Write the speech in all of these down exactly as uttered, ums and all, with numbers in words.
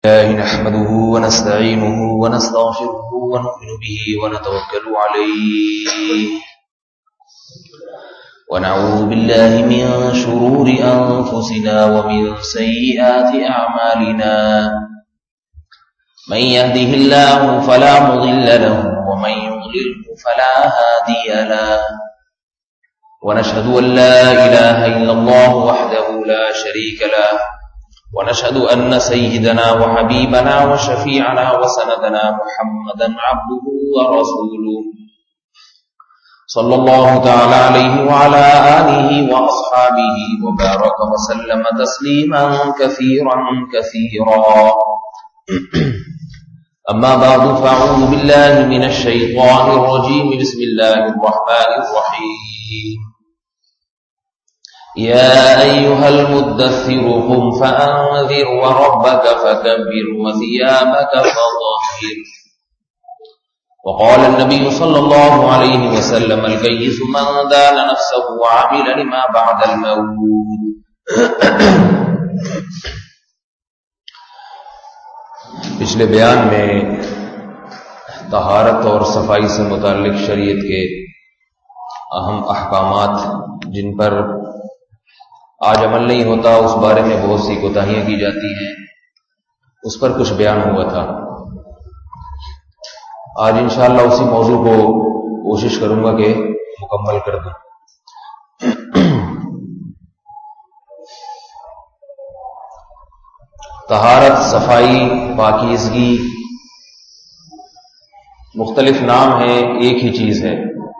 الله نحمده ونستعينه ونستغفره ونؤمن به ونتوكل عليه ونعوذ بالله من شرور أنفسنا ومن سيئات أعمالنا من يهده الله فلا مضل له ومن يضلله فلا هادي له ونشهد أن لا إله إلا الله وحده لا شريك له ونشهد أن سيدنا وحبيبنا وشفيعنا وسندنا محمدا عبده ورسوله صلى الله تعالى عليه وعلى آله وأصحابه وبارك وسلم تسليما كثيرا كثيرا أما بعد فأعوذ بالله من الشيطان الرجيم بسم الله الرحمن الرحيم يا أيها المدثر قم فأنذر وربك فكبر وثيابك فطهر وقال النبي صلى الله عليه وسلم الكيس من دان نفسه وعمل لما بعد الموت. پچھلے بیان میں طہارت اور صفائی سے متعلق شریعت کے اہم احکامات جن پر آج عمل نہیں ہوتا اس بارے میں بہت سی کوتاہیاں کی جاتی ہیں اس پر کچھ بیان ہوا تھا. آج انشاءاللہ اسی موضوع کو کوشش کروں گا کہ مکمل کر دوں. طہارت، صفائی، پاکیزگی مختلف نام ہیں، ایک ہی چیز ہے.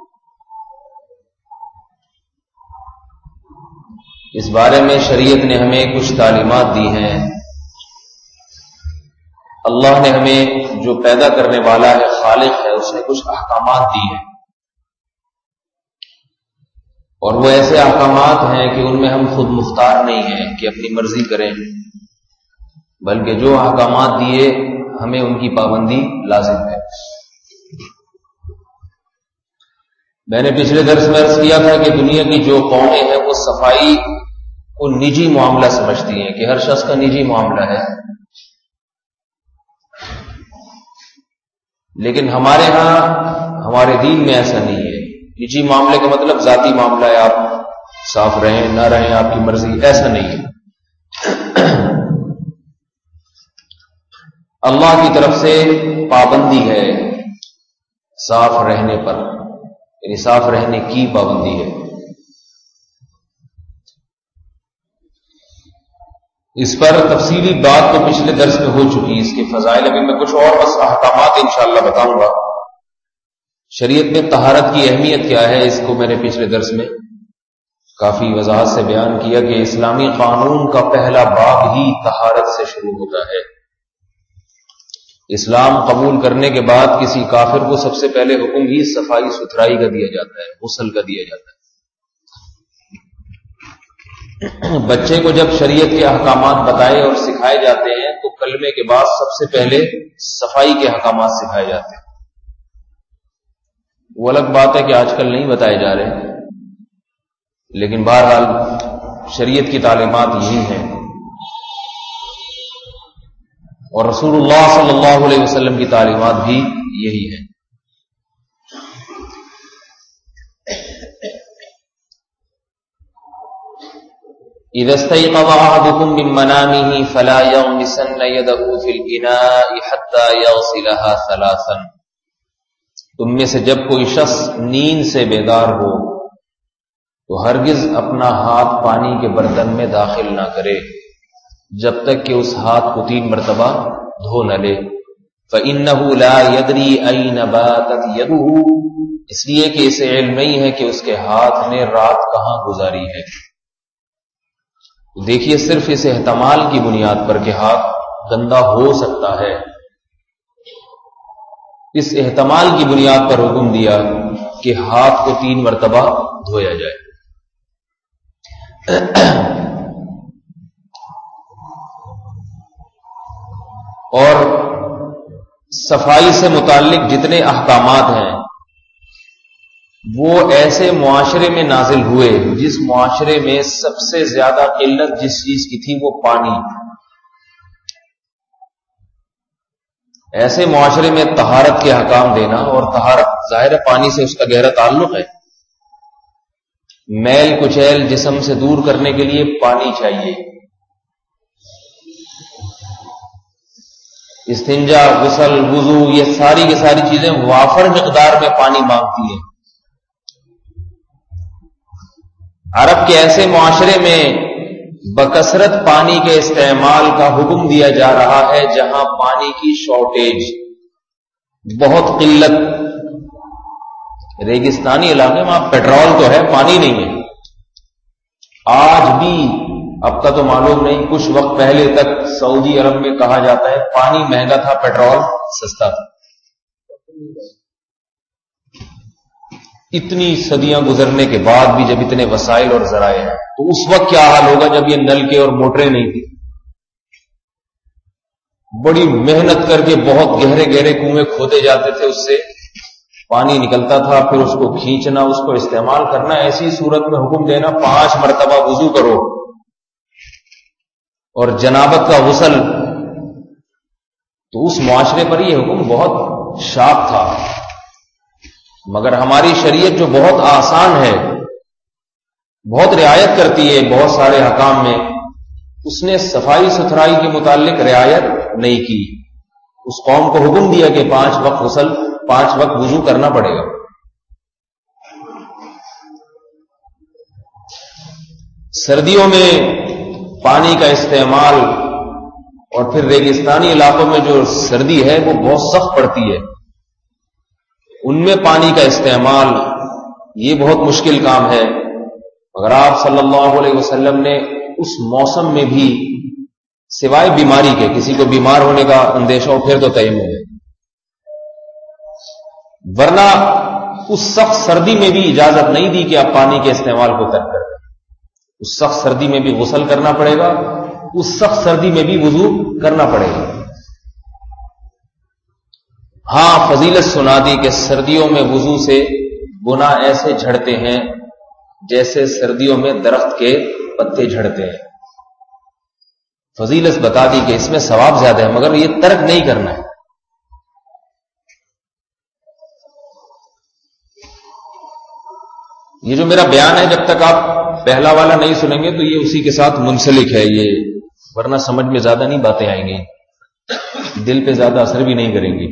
اس بارے میں شریعت نے ہمیں کچھ تعلیمات دی ہیں. اللہ نے ہمیں جو پیدا کرنے والا ہے، خالق ہے، اس نے کچھ احکامات دی ہیں اور وہ ایسے احکامات ہیں کہ ان میں ہم خود مختار نہیں ہیں کہ اپنی مرضی کریں، بلکہ جو احکامات دیے ہمیں ان کی پابندی لازم ہے. میں نے پچھلے درس میں عرض کیا تھا کہ دنیا کی جو قومیں ہیں وہ صفائی کو نجی معاملہ سمجھتی ہیں کہ ہر شخص کا نجی معاملہ ہے، لیکن ہمارے ہاں ہمارے دین میں ایسا نہیں ہے. نجی معاملے کا مطلب ذاتی معاملہ ہے، آپ صاف رہیں نہ رہیں آپ کی مرضی، ایسا نہیں ہے. اللہ کی طرف سے پابندی ہے صاف رہنے پر، یعنی صاف رہنے کی پابندی ہے. اس پر تفصیلی بات تو پچھلے درس میں ہو چکی، اس کے فضائل ابھی میں کچھ اور بس احکامات انشاءاللہ بتاؤں گا. شریعت میں طہارت کی اہمیت کیا ہے اس کو میں نے پچھلے درس میں کافی وضاحت سے بیان کیا کہ اسلامی قانون کا پہلا باب ہی طہارت سے شروع ہوتا ہے. اسلام قبول کرنے کے بعد کسی کافر کو سب سے پہلے حکم ہی صفائی ستھرائی کا دیا جاتا ہے، غسل کا دیا جاتا ہے. بچے کو جب شریعت کے احکامات بتائے اور سکھائے جاتے ہیں تو کلمے کے بعد سب سے پہلے صفائی کے احکامات سکھائے جاتے ہیں. وہ الگ بات ہے کہ آج کل نہیں بتائے جا رہے، لیکن بہرحال شریعت کی تعلیمات یہی ہیں اور رسول اللہ صلی اللہ علیہ وسلم کی تعلیمات بھی یہی ہیں. اذا استيقظ احدكم من منامه فلا يغمسن يده في الاناء حتى يغسلها ثلاثا. تم میں سے جب کوئی شخص نیند سے بیدار ہو تو ہرگز اپنا ہاتھ پانی کے برتن میں داخل نہ کرے جب تک کہ اس ہاتھ کو تین مرتبہ دھو نہ لے. فإنه لا يدري أين باتت يده، اس لیے کہ اسے علم نہیں ہے کہ اس کے ہاتھ نے رات کہاں گزاری ہے. دیکھیے صرف اس احتمال کی بنیاد پر کہ ہاتھ گندا ہو سکتا ہے، اس احتمال کی بنیاد پر حکم دیا کہ ہاتھ کو تین مرتبہ دھویا جائے. اور صفائی سے متعلق جتنے احکامات ہیں وہ ایسے معاشرے میں نازل ہوئے جس معاشرے میں سب سے زیادہ قلت جس چیز کی تھی وہ پانی. ایسے معاشرے میں طہارت کے حکام دینا، اور طہارت ظاہر پانی سے اس کا گہرا تعلق ہے، میل کچیل جسم سے دور کرنے کے لیے پانی چاہیے، استنجا، غسل، وضو، یہ ساری کی ساری چیزیں وافر مقدار میں پانی مانگتی ہیں۔ عرب کے ایسے معاشرے میں بکثرت پانی کے استعمال کا حکم دیا جا رہا ہے جہاں پانی کی شارٹیج، بہت قلت، ریگستانی علاقے میں پیٹرول تو ہے، پانی نہیں ہے۔ آج بھی، اب کا تو معلوم نہیں، کچھ وقت پہلے تک سعودی عرب میں کہا جاتا ہے پانی مہنگا تھا، پیٹرول سستا تھا۔ اتنی صدیاں گزرنے کے بعد بھی جب اتنے وسائل اور ذرائع ہیں تو اس وقت کیا حال ہوگا جب یہ نلکے اور موٹریں نہیں تھی؟ بڑی محنت کر کے بہت گہرے گہرے کنویں کھودے جاتے تھے، اس سے پانی نکلتا تھا، پھر اس کو کھینچنا، اس کو استعمال کرنا۔ ایسی صورت میں حکم دینا پانچ مرتبہ وضو کرو اور جنابت کا غسل، تو اس معاشرے پر یہ حکم بہت شاق تھا۔ مگر ہماری شریعت جو بہت آسان ہے، بہت رعایت کرتی ہے بہت سارے حکام میں، اس نے صفائی ستھرائی کے متعلق رعایت نہیں کی۔ اس قوم کو حکم دیا کہ پانچ وقت غسل، پانچ وقت وضو کرنا پڑے گا۔ سردیوں میں پانی کا استعمال، اور پھر ریگستانی علاقوں میں جو سردی ہے وہ بہت سخت پڑتی ہے، ان میں پانی کا استعمال یہ بہت مشکل کام ہے۔ مگر آپ صلی اللہ علیہ وسلم نے اس موسم میں بھی سوائے بیماری کے، کسی کو بیمار ہونے کا اندیشہ ہو پھر تو تیمم ہے، ورنہ اس سخت سردی میں بھی اجازت نہیں دی کہ آپ پانی کے استعمال کو ترک کریں۔ اس سخت سردی میں بھی غسل کرنا پڑے گا، اس سخت سردی میں بھی وضو کرنا پڑے گا۔ ہاں فضیلت سنا دی کہ سردیوں میں وضو سے گناہ ایسے جھڑتے ہیں جیسے سردیوں میں درخت کے پتے جھڑتے ہیں۔ فضیلت بتا دی کہ اس میں ثواب زیادہ ہے، مگر یہ ترک نہیں کرنا ہے۔ یہ جو میرا بیان ہے، جب تک آپ پہلا والا نہیں سنیں گے تو یہ اسی کے ساتھ منسلک ہے، یہ ورنہ سمجھ میں زیادہ نہیں باتیں آئیں گی، دل پہ زیادہ اثر بھی نہیں کریں گی۔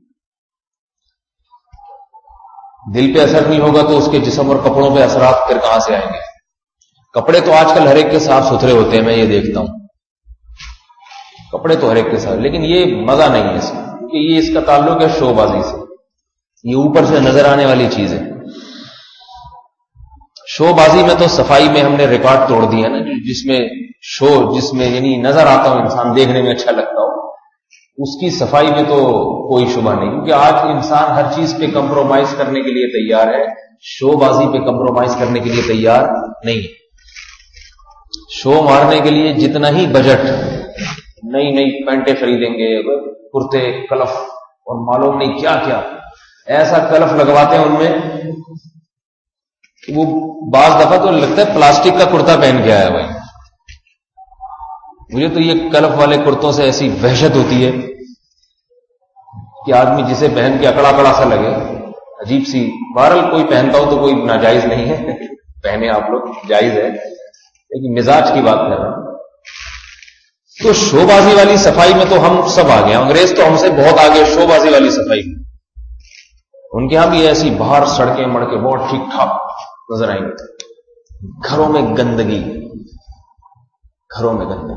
دل پہ اثر نہیں ہوگا تو اس کے جسم اور کپڑوں پہ اثرات پھر کہاں سے آئیں گے؟ کپڑے تو آج کل ہر ایک کے صاف ستھرے ہوتے ہیں، میں یہ دیکھتا ہوں، کپڑے تو ہر ایک کے ساتھ، لیکن یہ مزہ نہیں ہے اس میں، کیونکہ یہ اس کا تعلق ہے شو بازی سے، یہ اوپر سے نظر آنے والی چیز ہے۔ شو بازی میں تو صفائی میں ہم نے ریکارڈ توڑ دیا نا، جس میں شو، جس میں یعنی نظر آتا ہو، انسان دیکھنے میں اچھا لگتا ہو، اس کی صفائی میں تو کوئی شبہ نہیں، کیونکہ آج انسان ہر چیز پہ کمپرومائز کرنے کے لیے تیار ہے، شو بازی پہ کمپرومائز کرنے کے لیے تیار نہیں ہے۔ شو مارنے کے لیے جتنا ہی بجٹ، نئی نئی پینٹیں خریدیں گے، کرتے کلف اور معلوم نہیں کیا کیا، ایسا کلف لگواتے ہیں ان میں، وہ بعض دفعہ تو لگتا ہے پلاسٹک کا کرتا پہن کے آیا بھائی۔ مجھے تو یہ کلف والے کرتوں سے ایسی وحشت ہوتی ہے کہ آدمی جسے پہن کے اکڑا اکڑا سا لگے، عجیب سی۔ بہرحال کوئی پہنتا ہو تو کوئی ناجائز نہیں ہے، پہنے آپ لوگ، جائز ہے، لیکن مزاج کی بات کر رہا ہوں۔ تو شو بازی والی صفائی میں تو ہم سب آگے ہیں، انگریز تو ہم سے بہت آگے شو بازی والی صفائی میں۔ ان کے ہاں بھی ایسی باہر سڑکیں مڑ کے بہت ٹھیک ٹھاک نظر آئیں گے، گھروں میں گندگی، گھروں میں گندگی،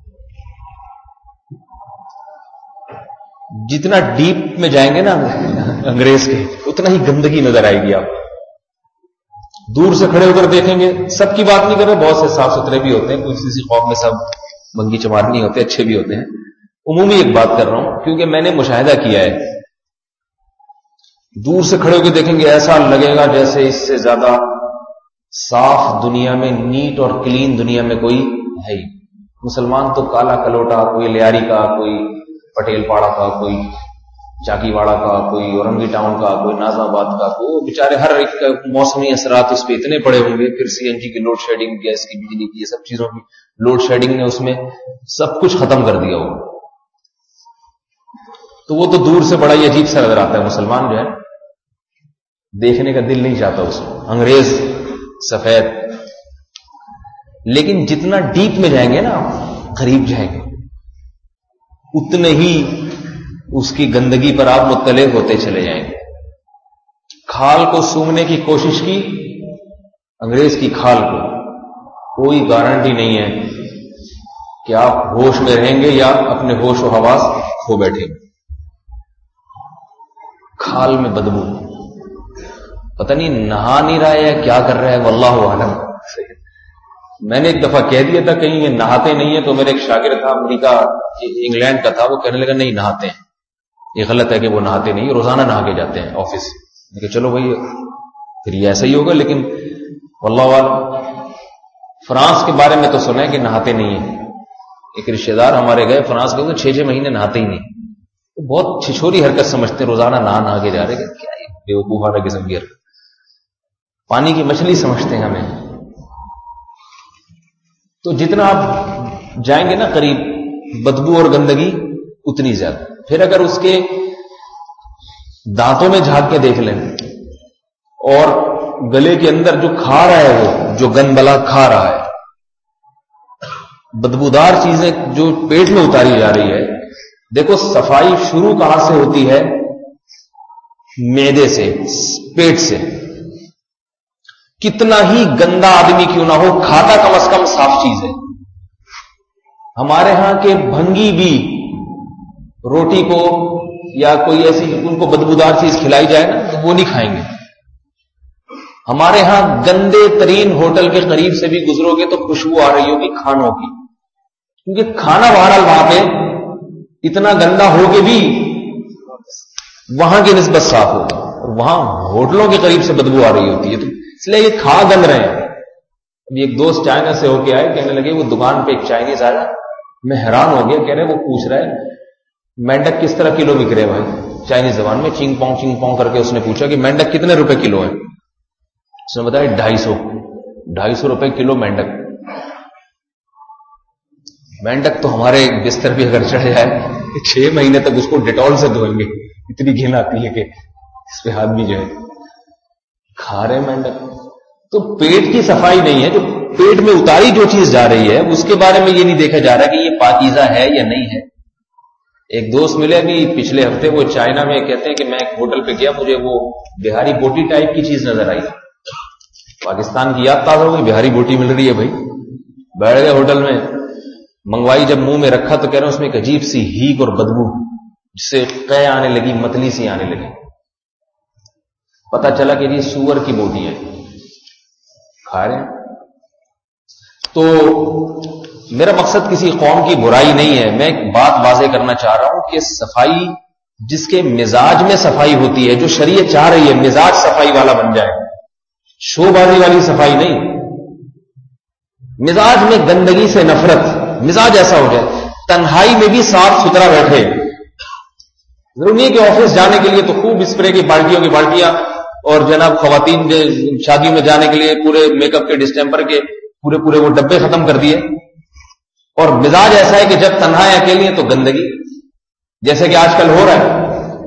جتنا ڈیپ میں جائیں گے نا انگریز کے، اتنا ہی گندگی نظر آئے گی۔ آپ دور سے کھڑے ہو کر دیکھیں گے، سب کی بات نہیں کر رہے، بہت سے صاف ستھرے بھی ہوتے ہیں، کسی کسی قوم میں سب منگی چمار نہیں ہوتے، اچھے بھی ہوتے ہیں، عمومی ایک بات کر رہا ہوں کیونکہ میں نے مشاہدہ کیا ہے۔ دور سے کھڑے ہو کے دیکھیں گے، ایسا لگے گا جیسے اس سے زیادہ صاف دنیا میں، نیٹ اور کلین دنیا میں کوئی ہے ہی۔ مسلمان تو کالا کلوٹا، کوئی لیاری کا، کوئی پٹیل پاڑا کا، کوئی چاکی واڑا کا، کوئی اورنگی ٹاؤن کا، کوئی نازم آباد کا، کوئی بیچارے ہر ایک موسمی اثرات اس پہ اتنے پڑے ہوں گے، پھر سی این جی کی لوڈ شیڈنگ، گیس کی، بجلی کی، یہ سب چیزوں کی لوڈ شیڈنگ نے اس میں سب کچھ ختم کر دیا ہوگا۔ تو وہ تو دور سے بڑا ہی عجیب سا نظر آتا ہے. مسلمان جو ہے دیکھنے کا دل نہیں چاہتا اس کو, انگریز سفید. لیکن جتنا ڈیپ میں جائیں گے نا, قریب جائیں گے, اتنے ہی اس کی گندگی پر آپ مطلع ہوتے چلے جائیں گے. کھال کو سونگھنے کی کوشش کی, انگریز کی کھال کو, کوئی گارنٹی نہیں ہے کہ آپ ہوش میں رہیں گے یا اپنے ہوش و حواس کھو بیٹھیں گے. کھال میں بدبو, پتہ نہیں نہا نہیں رہا ہے یا کیا کر رہا ہے, واللہ اعلم. میں نے ایک دفعہ کہہ دیا تھا کہیں یہ نہاتے نہیں ہیں, تو میرے ایک شاگرد تھا امریکہ انگلینڈ کا تھا, وہ کہنے لگا نہیں نہاتے ہیں, یہ غلط ہے کہ وہ نہاتے نہیں, روزانہ نہا کے جاتے ہیں آفس. کہ چلو بھائی پھر یہ ایسا ہی ہوگا, لیکن واللہ اعلم. فرانس کے بارے میں تو سنا ہے کہ نہاتے نہیں ہیں. ایک رشتے دار ہمارے گئے فرانس کے, تو چھ چھ مہینے نہاتے ہی نہیں. تو بہت چھچوری حرکت سمجھتے, روزانہ نہا نہا کے جا رہے کہ کیا بیوقوفانہ قسم کی حرکت, پانی کی مچھلی سمجھتے ہیں ہمیں. تو جتنا آپ جائیں گے نا قریب, بدبو اور گندگی اتنی زیادہ. پھر اگر اس کے دانتوں میں جھانک کے دیکھ لیں اور گلے کے اندر جو کھا رہا ہے, وہ جو گند بلا کھا رہا ہے, بدبودار چیزیں جو پیٹ میں اتاری جا رہی ہے. دیکھو صفائی شروع کہاں سے ہوتی ہے, معدے سے, پیٹ سے. کتنا ہی گندا آدمی کیوں نہ ہو, کھاتا کم از کم صاف چیز ہے. ہمارے ہاں کے بھنگی بھی روٹی کو یا کوئی ایسی ان کو بدبودار چیز کھلائی جائے نا, تو وہ نہیں کھائیں گے. ہمارے ہاں گندے ترین ہوٹل کے قریب سے بھی گزرو گے تو خوشبو آ رہی ہوگی کھانوں کی, کیونکہ کھانا بہرحال وہاں پہ اتنا گندا ہو کے بھی وہاں کی نسبت صاف ہوگا, اور وہاں ہوٹلوں کے قریب سے بدبو آ رہی ہوتی ہے, تو اس لیے یہ کھا گند رہے ہیں. ابھی ایک دوست چائنا سے ہو کے آئے, کہنے لگے وہ دکان پہ ایک چائنیز آیا, میں حیران ہو گیا. کہہ رہے وہ پوچھ رہا ہے مینڈک کس طرح کلو بک رہے بھائی, چائنیز زبان میں چینگ پونگ چینگ پونگ کر کے اس نے پوچھا کہ مینڈک کتنے روپے کلو ہے. اس نے بتایا ڈھائی سو ڈھائی سو روپے کلو مینڈک. مینڈک تو ہمارے بستر بھی اگر چڑھ جائے چھ مہینے تک اس کو ڈیٹول سے دھوئیں گے, اتنی گھن آتی ہے کہ اس پہ آدمی جو ہے کھا رہے مینڈک. تو پیٹ کی صفائی نہیں ہے, جو پیٹ میں اتاری جو چیز جا رہی ہے اس کے بارے میں یہ نہیں دیکھا جا رہا کہ یہ پاکیزہ ہے یا نہیں ہے. ایک دوست ملے ابھی پچھلے ہفتے, وہ چائنا میں کہتے ہیں کہ میں ایک ہوٹل پہ گیا, مجھے وہ بہاری بوٹی ٹائپ کی چیز نظر آئی. پاکستان کی یاد تازہ ہوئی, بہاری بوٹی مل رہی ہے بھائی. بیٹھ گئے ہوٹل میں, منگوائی, جب منہ میں رکھا تو کہہ رہے ہیں اس میں ایک عجیب سی ہیک اور بدبو, جس سے قے آنے لگی, متلی سی آنے لگی. پتا چلا کہ یہ سور کی بوٹی ہے, کھا رہے ہیں. تو میرا مقصد کسی قوم کی برائی نہیں ہے, میں ایک بات واضح کرنا چاہ رہا ہوں کہ صفائی جس کے مزاج میں صفائی ہوتی ہے, جو شریعت چاہ رہی ہے مزاج صفائی والا بن جائے, شو بازی والی صفائی نہیں. مزاج میں گندگی سے نفرت, مزاج ایسا ہو جائے, تنہائی میں بھی صاف ستھرا بیٹھے. ضرور نہیں ہے کہ آفس جانے کے لیے تو خوب اسپرے کی بالٹیوں کی بالٹیاں, اور جناب خواتین کے شادیوں میں جانے کے لیے پورے میک اپ کے ڈسٹمپر کے پورے پورے وہ ڈبے ختم کر دیے. اور مزاج ایسا ہے کہ جب تنہائی اکیلی ہے تو گندگی, جیسے کہ آج کل ہو رہا ہے.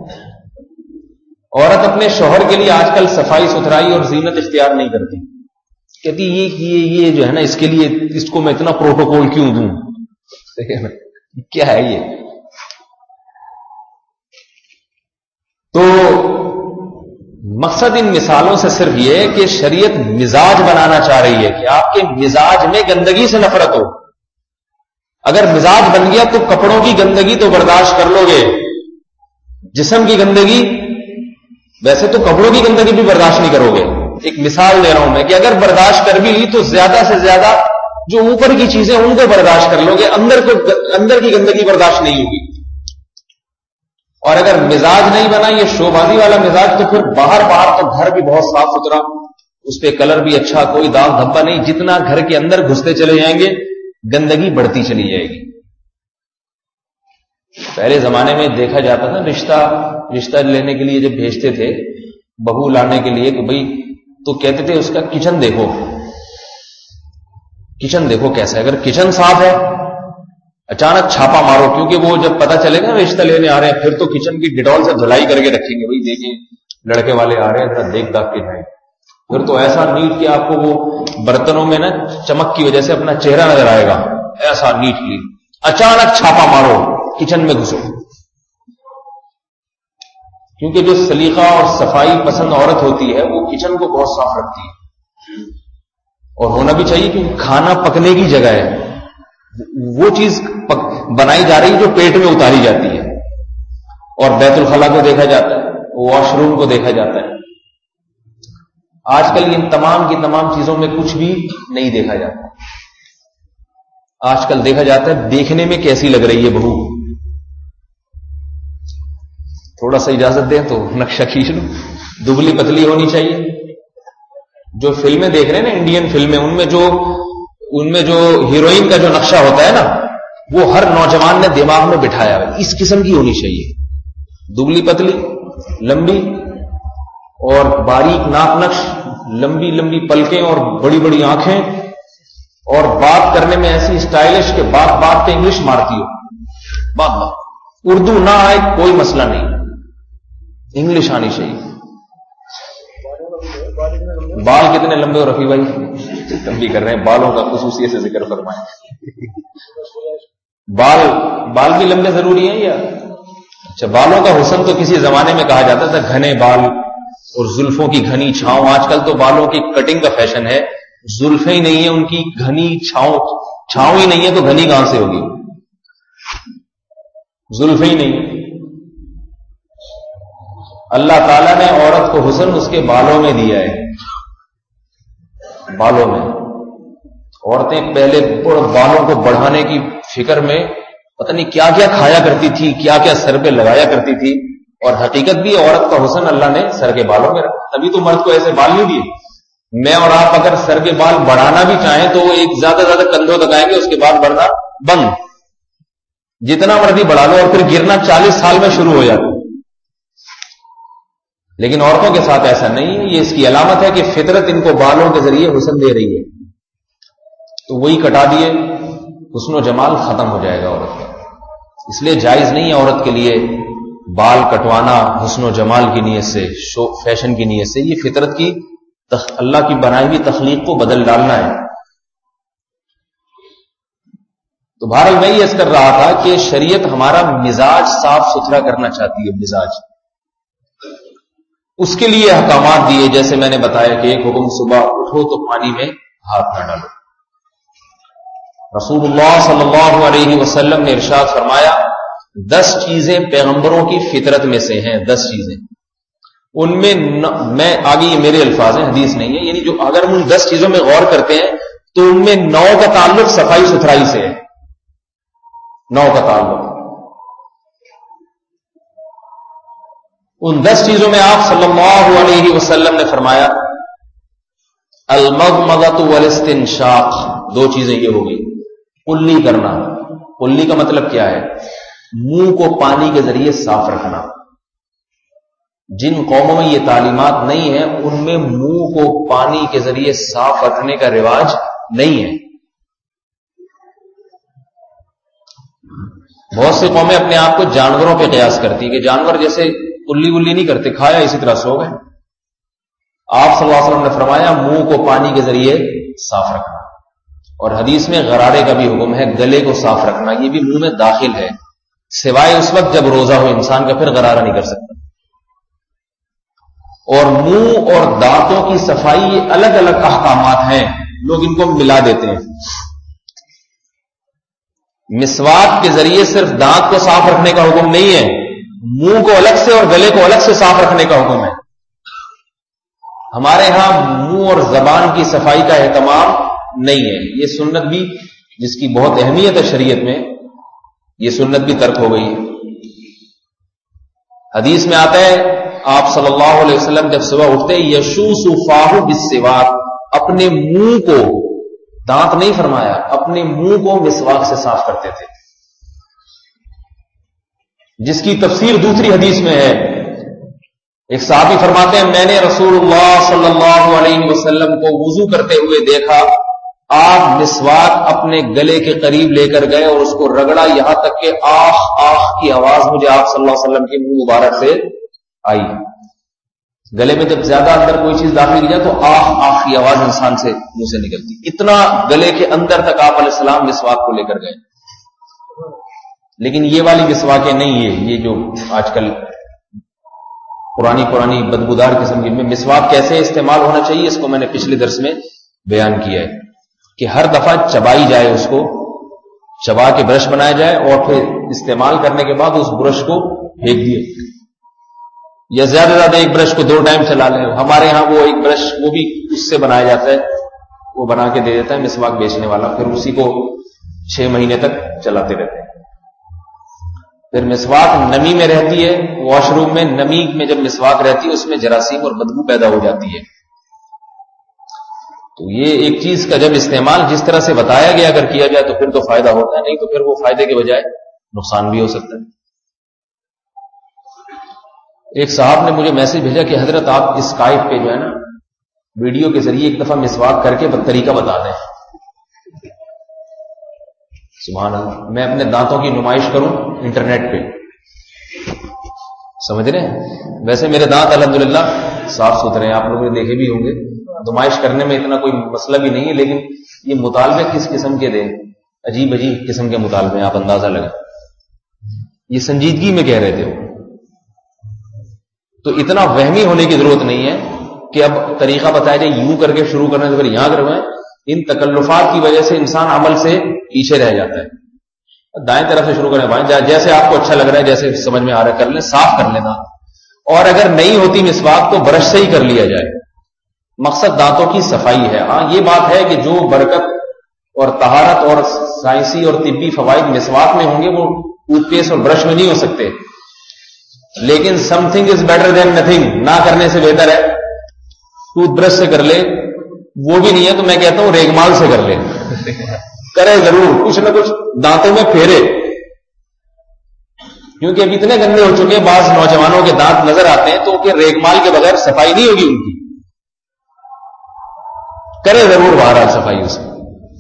عورت اپنے شوہر کے لیے آج کل صفائی ستھرائی اور زینت اختیار نہیں کرتی, کہتی یہ یہ یہ جو ہے نا اس کے لیے اس کو میں اتنا پروٹوکول کیوں دوں, کیا ہے یہ. تو مقصد ان مثالوں سے صرف یہ ہے کہ شریعت مزاج بنانا چاہ رہی ہے کہ آپ کے مزاج میں گندگی سے نفرت ہو. اگر مزاج بن گیا تو کپڑوں کی گندگی تو برداشت کر لو گے, جسم کی گندگی, ویسے تو کپڑوں کی گندگی بھی برداشت نہیں کرو گے. ایک مثال دے رہا ہوں میں کہ اگر برداشت کر بھی لی تو زیادہ سے زیادہ جو اوپر کی چیزیں ان کو برداشت کر لو گے, اندر کو اندر کی گندگی برداشت نہیں ہوگی. اور اگر مزاج نہیں بنا یہ شوبازی والا مزاج, تو پھر باہر باہر تو گھر بھی بہت صاف ستھرا, اس پہ کلر بھی اچھا, کوئی داغ دھبا نہیں. جتنا گھر کے اندر گھستے چلے جائیں گے گندگی بڑھتی چلی جائے گی. پہلے زمانے میں دیکھا جاتا تھا, رشتہ رشتہ لینے کے لیے جب بھیجتے تھے بہو لانے کے لیے کہ بھئی, تو کہتے تھے اس کا کچن دیکھو, کچن دیکھو کیسا ہے. اگر کچن صاف ہے اچانک چھاپا مارو، کیونکہ وہ جب پتہ چلے گا رشتہ لینے آ رہے ہیں پھر تو کچن کی ڈیٹول سے دھلائی کر کے رکھیں گے، بھائی دیکھیں لڑکے والے آ رہے ہیں ذرا دیکھ داکھ کے جائیں، پھر تو ایسا نیٹ کہ آپ کو وہ برتنوں میں نا چمک کی وجہ سے اپنا چہرہ نظر آئے گا، ایسا نیٹ کلین۔ اچانک چھاپا مارو، کچن میں گھسو، کیونکہ جو سلیقہ اور صفائی پسند عورت ہوتی ہے وہ کچن کو بہت صاف رکھتی ہے، اور ہونا بھی چاہیے کیونکہ کھانا پکنے کی جگہ ہے، وہ چیز بنائی جا رہی ہے جو پیٹ میں اتاری جاتی ہے، اور بیت الخلا کو دیکھا جاتا ہے، واش روم کو دیکھا جاتا ہے۔ آج کل ان تمام کی تمام چیزوں میں کچھ بھی نہیں دیکھا جاتا، آج کل دیکھا جاتا ہے دیکھنے میں کیسی لگ رہی ہے بہو، تھوڑا سا اجازت دیں تو نقشہ کھینچ لو، دبلی پتلی ہونی چاہیے۔ جو فلمیں دیکھ رہے ہیں نا انڈین فلمیں، ان میں جو ان میں جو ہیروئن کا جو نقشہ ہوتا ہے نا وہ ہر نوجوان نے دماغ میں بٹھایا ہے، اس قسم کی ہونی چاہیے، دبلی پتلی، لمبی اور باریک ناک نقش، لمبی لمبی پلکیں اور بڑی بڑی آنکھیں، اور بات کرنے میں ایسی اسٹائلش کہ بات بات پہ انگلش مارتی ہو، بات بات اردو نہ آئے کوئی مسئلہ نہیں، انگلش آنی چاہیے۔ بال کتنے لمبے ہو رفیع بھائی؟ تنبیہ کر رہے ہیں بالوں کا خصوصیت سے ذکر فرمائیں۔ بال بال بھی لمبے ضروری ہیں یا اچھا؟ بالوں کا حسن تو کسی زمانے میں کہا جاتا تھا گھنے بال اور زلفوں کی گھنی چھاؤں، آج کل تو بالوں کی کٹنگ کا فیشن ہے، زلفیں ہی نہیں ہیں ان کی گھنی چھاؤں، چھاؤں ہی نہیں ہے تو گھنی کہاں سے ہوگی؟ زلفیں ہی نہیں۔ اللہ تعالیٰ نے عورت کو حسن اس کے بالوں میں دیا ہے، بالوں میں۔ عورتیں پہلے بالوں کو بڑھانے کی فکر میں پتہ نہیں کیا کیا کھایا کرتی تھی، کیا کیا سر پہ لگایا کرتی تھی، اور حقیقت بھی عورت کا حسن اللہ نے سر کے بالوں میں رکھا، تبھی تو مرد کو ایسے بال نہیں دیے۔ میں اور آپ اگر سر کے بال بڑھانا بھی چاہیں تو وہ ایک زیادہ زیادہ کندھوں تک آئیں گے، اس کے بعد بڑھنا بند، جتنا مرضی بڑھا لو، اور پھر گرنا چالیس سال میں شروع ہو جاتا۔ لیکن عورتوں کے ساتھ ایسا نہیں ہے، یہ اس کی علامت ہے کہ فطرت ان کو بالوں کے ذریعے حسن دے رہی ہے، تو وہی کٹا دیے، حسن و جمال ختم ہو جائے گا عورت کا۔ اس لیے جائز نہیں ہے عورت کے لیے بال کٹوانا حسن و جمال کی نیت سے، شو فیشن کی نیت سے، یہ فطرت کی تخ... اللہ کی بنائی ہوئی تخلیق کو بدل ڈالنا ہے۔ تو بہرحال میں یہ عرض کر رہا تھا کہ شریعت ہمارا مزاج صاف ستھرا کرنا چاہتی ہے، مزاج، اس کے لیے احکامات دیے، جیسے میں نے بتایا کہ ایک حکم صبح اٹھو تو پانی میں ہاتھ نہ ڈالو۔ رسول اللہ صلی اللہ علیہ وسلم نے ارشاد فرمایا دس چیزیں پیغمبروں کی فطرت میں سے ہیں، دس چیزیں، ان میں ن... میں آگے یہ میرے الفاظ ہیں، حدیث نہیں ہے، یعنی جو اگر ہم ان دس چیزوں میں غور کرتے ہیں تو ان میں نو کا تعلق صفائی ستھرائی سے ہے، نو کا تعلق۔ ان دس چیزوں میں آپ صلی اللہ علیہ وسلم نے فرمایا المضمضۃ والاستنشاق، دو چیزیں یہ ہو گئی، کلی کرنا، کلی کا مطلب کیا ہے؟ منہ کو پانی کے ذریعے صاف رکھنا۔ جن قوموں میں یہ تعلیمات نہیں ہیں ان میں منہ کو پانی کے ذریعے صاف رکھنے کا رواج نہیں ہے۔ بہت سی قومیں اپنے آپ کو جانوروں پہ قیاس کرتی کہ جانور جیسے کلی ولی نہیں کرتے، کھایا اسی طرح سو گئے۔ آپ صلی اللہ علیہ وسلم نے فرمایا منہ کو پانی کے ذریعے صاف رکھنا، اور حدیث میں غرارے کا بھی حکم ہے، گلے کو صاف رکھنا، یہ بھی منہ میں داخل ہے، سوائے اس وقت جب روزہ ہو انسان کا، پھر غرارہ نہیں کر سکتا۔ اور منہ اور دانتوں کی صفائی یہ الگ الگ احکامات ہیں، لوگ ان کو ملا دیتے ہیں۔ مسواک کے ذریعے صرف دانت کو صاف رکھنے کا حکم نہیں ہے، منہ کو الگ سے اور گلے کو الگ سے صاف رکھنے کا حکم ہے۔ ہمارے ہاں منہ اور زبان کی صفائی کا اہتمام نہیں ہے، یہ سنت بھی جس کی بہت اہمیت ہے شریعت میں، یہ سنت بھی ترک ہو گئی ہے۔ حدیث میں آتا ہے آپ صلی اللہ علیہ وسلم جب صبح اٹھتے یشوس فاہ بالسواک، اپنے منہ کو، دانت نہیں فرمایا، اپنے منہ کو مسواک سے صاف کرتے تھے، جس کی تفسیر دوسری حدیث میں ہے۔ ایک صحابی فرماتے ہیں میں نے رسول اللہ صلی اللہ علیہ وسلم کو وضو کرتے ہوئے دیکھا آپ مسواک اپنے گلے کے قریب لے کر گئے اور اس کو رگڑا یہاں تک کہ آخ آخ کی آواز مجھے آپ صلی اللہ علیہ وسلم کے منہ مبارک سے آئی. گلے میں جب زیادہ اندر کوئی چیز داخل کی جائے تو آخ آخ کی آواز انسان سے منہ سے نکلتی. اتنا گلے کے اندر تک آپ علیہ السلام مسواک کو لے کر گئے. لیکن یہ والی مسواکیں نہیں ہے، یہ جو آج کل پرانی پرانی بدبودار قسم کی. میں مسواک کیسے استعمال ہونا چاہیے اس کو میں نے پچھلے درس میں بیان کیا ہے کہ ہر دفعہ چبائی جائے، اس کو چبا کے برش بنایا جائے اور پھر استعمال کرنے کے بعد اس برش کو پھینک دیے، یا زیادہ سے زیادہ ایک برش کو دو ٹائم چلا لیں. ہمارے ہاں وہ ایک برش وہ بھی اس سے بنایا جاتا ہے، وہ بنا کے دے دیتا ہے مسواک بیچنے والا، پھر اسی کو چھ مہینے تک چلاتے رہتے ہیں. پھر مسواک نمی میں رہتی ہے، واش روم میں نمی میں جب مسواک رہتی ہے اس میں جراثیم اور بدبو پیدا ہو جاتی ہے. تو یہ ایک چیز کا جب استعمال جس طرح سے بتایا گیا اگر کیا جائے تو پھر تو فائدہ ہوتا ہے، نہیں تو پھر وہ فائدے کے بجائے نقصان بھی ہو سکتا ہے. ایک صاحب نے مجھے میسج بھیجا کہ حضرت آپ اسکائپ پہ جو ہے نا ویڈیو کے ذریعے ایک دفعہ مسواک کر کے طریقہ بتا دیں. سبحان اللہ، میں اپنے دانتوں کی نمائش کروں انٹرنیٹ پہ، سمجھ رہے ہیں؟ ویسے میرے دانت الحمدللہ صاف ستھرے ہیں، آپ لوگوں نے دیکھے بھی ہوں گے، نمائش کرنے میں اتنا کوئی مسئلہ بھی نہیں ہے. لیکن یہ مطالبے کس قسم کے دیں، عجیب عجیب قسم کے مطالبے، آپ اندازہ لگائیں. یہ سنجیدگی میں کہہ رہے تھے وہ. تو اتنا وہمی ہونے کی ضرورت نہیں ہے کہ اب طریقہ بتایا جائے یوں کر کے شروع کرنے سے پھر یہاں کروائیں. ان تکلفات کی وجہ سے انسان عمل سے پیچھے رہ جاتا ہے. دائیں طرف سے شروع کریں، بائیں، جیسے آپ کو اچھا لگ رہا ہے، جیسے سمجھ میں آ رہا ہے کر لیں، صاف کر لینا. اور اگر نہیں ہوتی مسواک تو برش سے ہی کر لیا جائے. مقصد دانتوں کی صفائی ہے. ہاں یہ بات ہے کہ جو برکت اور طہارت اور سائنسی اور طبی فوائد مسواک میں ہوں گے وہ ٹوتھ پیسٹ اور برش میں نہیں ہو سکتے. لیکن something is better than nothing, نہ کرنے سے بہتر ہے. ٹوتھ برش سے کر لے، وہ بھی نہیں ہے تو میں کہتا ہوں ریگمال سے کر لے. کرے ضرور، کچھ نہ کچھ دانتوں میں پھیرے، کیونکہ اب اتنے گندے ہو چکے ہیں بعض نوجوانوں کے دانت نظر آتے ہیں تو کہ ریگمال کے بغیر صفائی نہیں ہوگی ان کی. کرے ضرور بہرحال صفائی اس میں.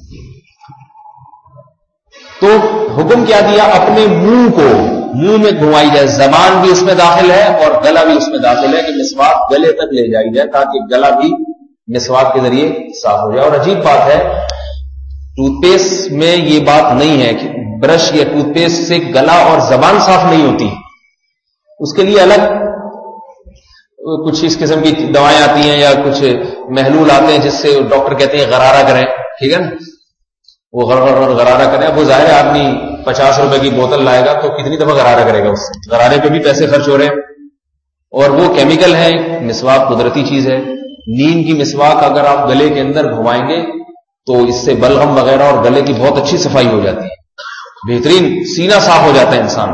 تو حکم کیا دیا؟ اپنے منہ کو منہ میں گھمائی جائے، زبان بھی اس میں داخل ہے اور گلا بھی اس میں داخل ہے کہ مسواک گلے تک لے جائی جائے تاکہ گلا بھی مسواک کے ذریعے صاف ہو جائے. اور عجیب بات ہے، ٹوتھ پیسٹ میں یہ بات نہیں ہے کہ برش یا ٹوتھ پیسٹ سے گلا اور زبان صاف نہیں ہوتی. اس کے لیے الگ کچھ اس قسم کی دوائیں آتی ہیں یا کچھ محلول آتے ہیں جس سے ڈاکٹر کہتے ہیں غرارہ کریں، ٹھیک ہے نا، وہ غرارہ کریں. اب وہ ظاہر ہے آدمی پچاس روپے کی بوتل لائے گا تو کتنی دفعہ غرارہ کرے گا، اس غرارے پہ بھی پیسے خرچ ہو رہے ہیں. اور وہ کیمیکل ہے. مسواک قدرتی چیز ہے. نیم کی مسواک اگر آپ گلے کے اندر گھمائیں گے تو اس سے بلغم وغیرہ اور گلے کی بہت اچھی صفائی ہو جاتی ہے، بہترین سینہ صاف ہو جاتا ہے انسان.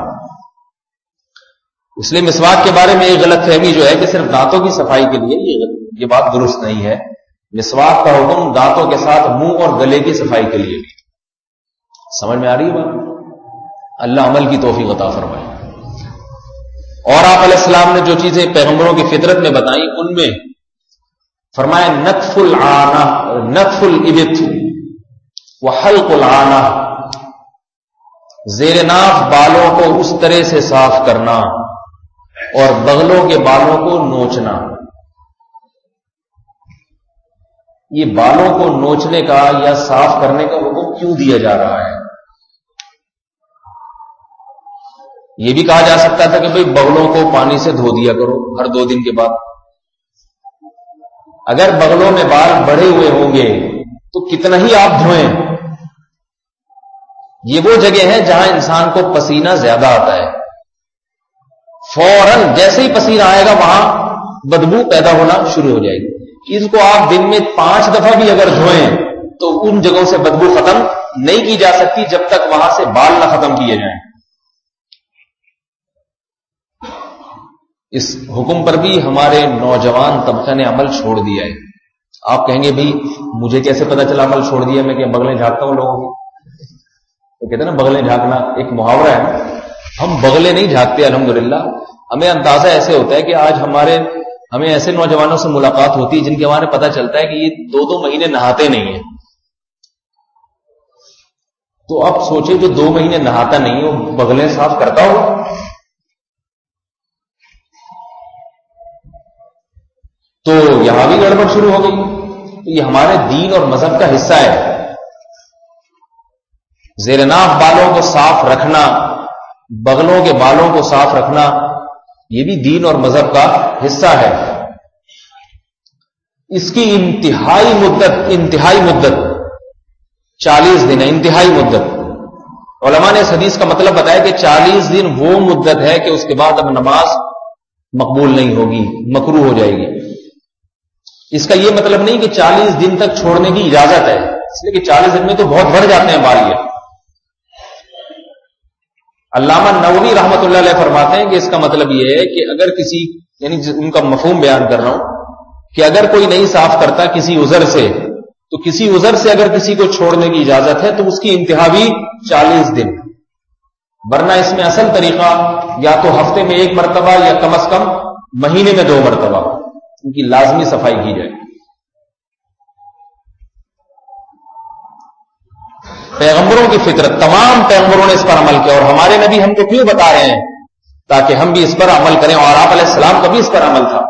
اس لیے مسواک کے بارے میں ایک غلط فہمی جو ہے کہ صرف دانتوں کی صفائی کے لیے، یہ بات درست نہیں ہے. مسواک کا حکم دانتوں کے ساتھ منہ اور گلے کی صفائی کے لیے بھی. سمجھ میں آ رہی ہے بات؟ اللہ عمل کی توفیق عطا فرمائے. اور آپ علیہ السلام نے جو چیزیں پیغمبروں کی فطرت میں بتائیں ان میں فرمایا نتف العانہ، نتف الابط وحلق العانہ، زیر ناف بالوں کو اس طرح سے صاف کرنا اور بغلوں کے بالوں کو نوچنا. یہ بالوں کو نوچنے کا یا صاف کرنے کا حکم کیوں دیا جا رہا ہے؟ یہ بھی کہا جا سکتا تھا کہ بھئی بغلوں کو پانی سے دھو دیا کرو ہر دو دن کے بعد. اگر بغلوں میں بال بڑھے ہوئے ہوں گے تو کتنا ہی آپ دھوئیں. یہ وہ جگہ ہے جہاں انسان کو پسینہ زیادہ آتا ہے. فوراً جیسے ہی پسینہ آئے گا وہاں بدبو پیدا ہونا شروع ہو جائے گی. اس کو آپ دن میں پانچ دفعہ بھی اگر دھوئیں تو ان جگہوں سے بدبو ختم نہیں کی جا سکتی جب تک وہاں سے بال نہ ختم کیے جائیں. اس حکم پر بھی ہمارے نوجوان طبقے نے عمل چھوڑ دیا ہے. آپ کہیں گے بھائی مجھے کیسے پتا چلا عمل چھوڑ دیا؟ میں کہ بغلیں جھانکتا ہوں لوگوں کی. تو کہتے ہیں نا بغلیں جھانکنا ایک محاورہ ہے نا. ہم بغلیں نہیں جھانکتے الحمدللہ. ہمیں اندازہ ایسے ہوتا ہے کہ آج ہمارے ہمیں ایسے نوجوانوں سے ملاقات ہوتی ہے جن کے ہمارے پتہ چلتا ہے کہ یہ دو دو مہینے نہاتے نہیں ہیں. تو اب سوچے جو دو مہینے نہاتا نہیں ہو بغلیں صاف کرتا ہو. تو یہاں بھی گڑبڑ شروع ہو گئی. یہ ہمارے دین اور مذہب کا حصہ ہے. زیر ناف بالوں کو صاف رکھنا، بغلوں کے بالوں کو صاف رکھنا، یہ بھی دین اور مذہب کا حصہ ہے. اس کی انتہائی مدت انتہائی مدت چالیس دن ہے. انتہائی مدت. علماء نے اس حدیث کا مطلب بتایا کہ چالیس دن وہ مدت ہے کہ اس کے بعد اب نماز مقبول نہیں ہوگی، مکروہ ہو جائے گی. اس کا یہ مطلب نہیں کہ چالیس دن تک چھوڑنے کی اجازت ہے، اس لیے کہ چالیس دن میں تو بہت بڑھ جاتے ہیں بال. یہ علامہ نووی رحمۃ اللہ علیہ فرماتے ہیں کہ اس کا مطلب یہ ہے کہ اگر کسی، یعنی ان کا مفہوم بیان کر رہا ہوں، کہ اگر کوئی نہیں صاف کرتا کسی عذر سے، تو کسی عذر سے اگر کسی کو چھوڑنے کی اجازت ہے تو اس کی انتہا بھی چالیس دن. ورنہ اس میں اصل طریقہ یا تو ہفتے میں ایک مرتبہ یا کم از کم مہینے میں دو مرتبہ ان کی لازمی صفائی کی جائے. پیغمبروں کی فطرت، تمام پیغمبروں نے اس پر عمل کیا، اور ہمارے نبی ہم کو کیوں بتا رہے ہیں؟ تاکہ ہم بھی اس پر عمل کریں. اور آپ علیہ السلام کا بھی اس پر عمل تھا.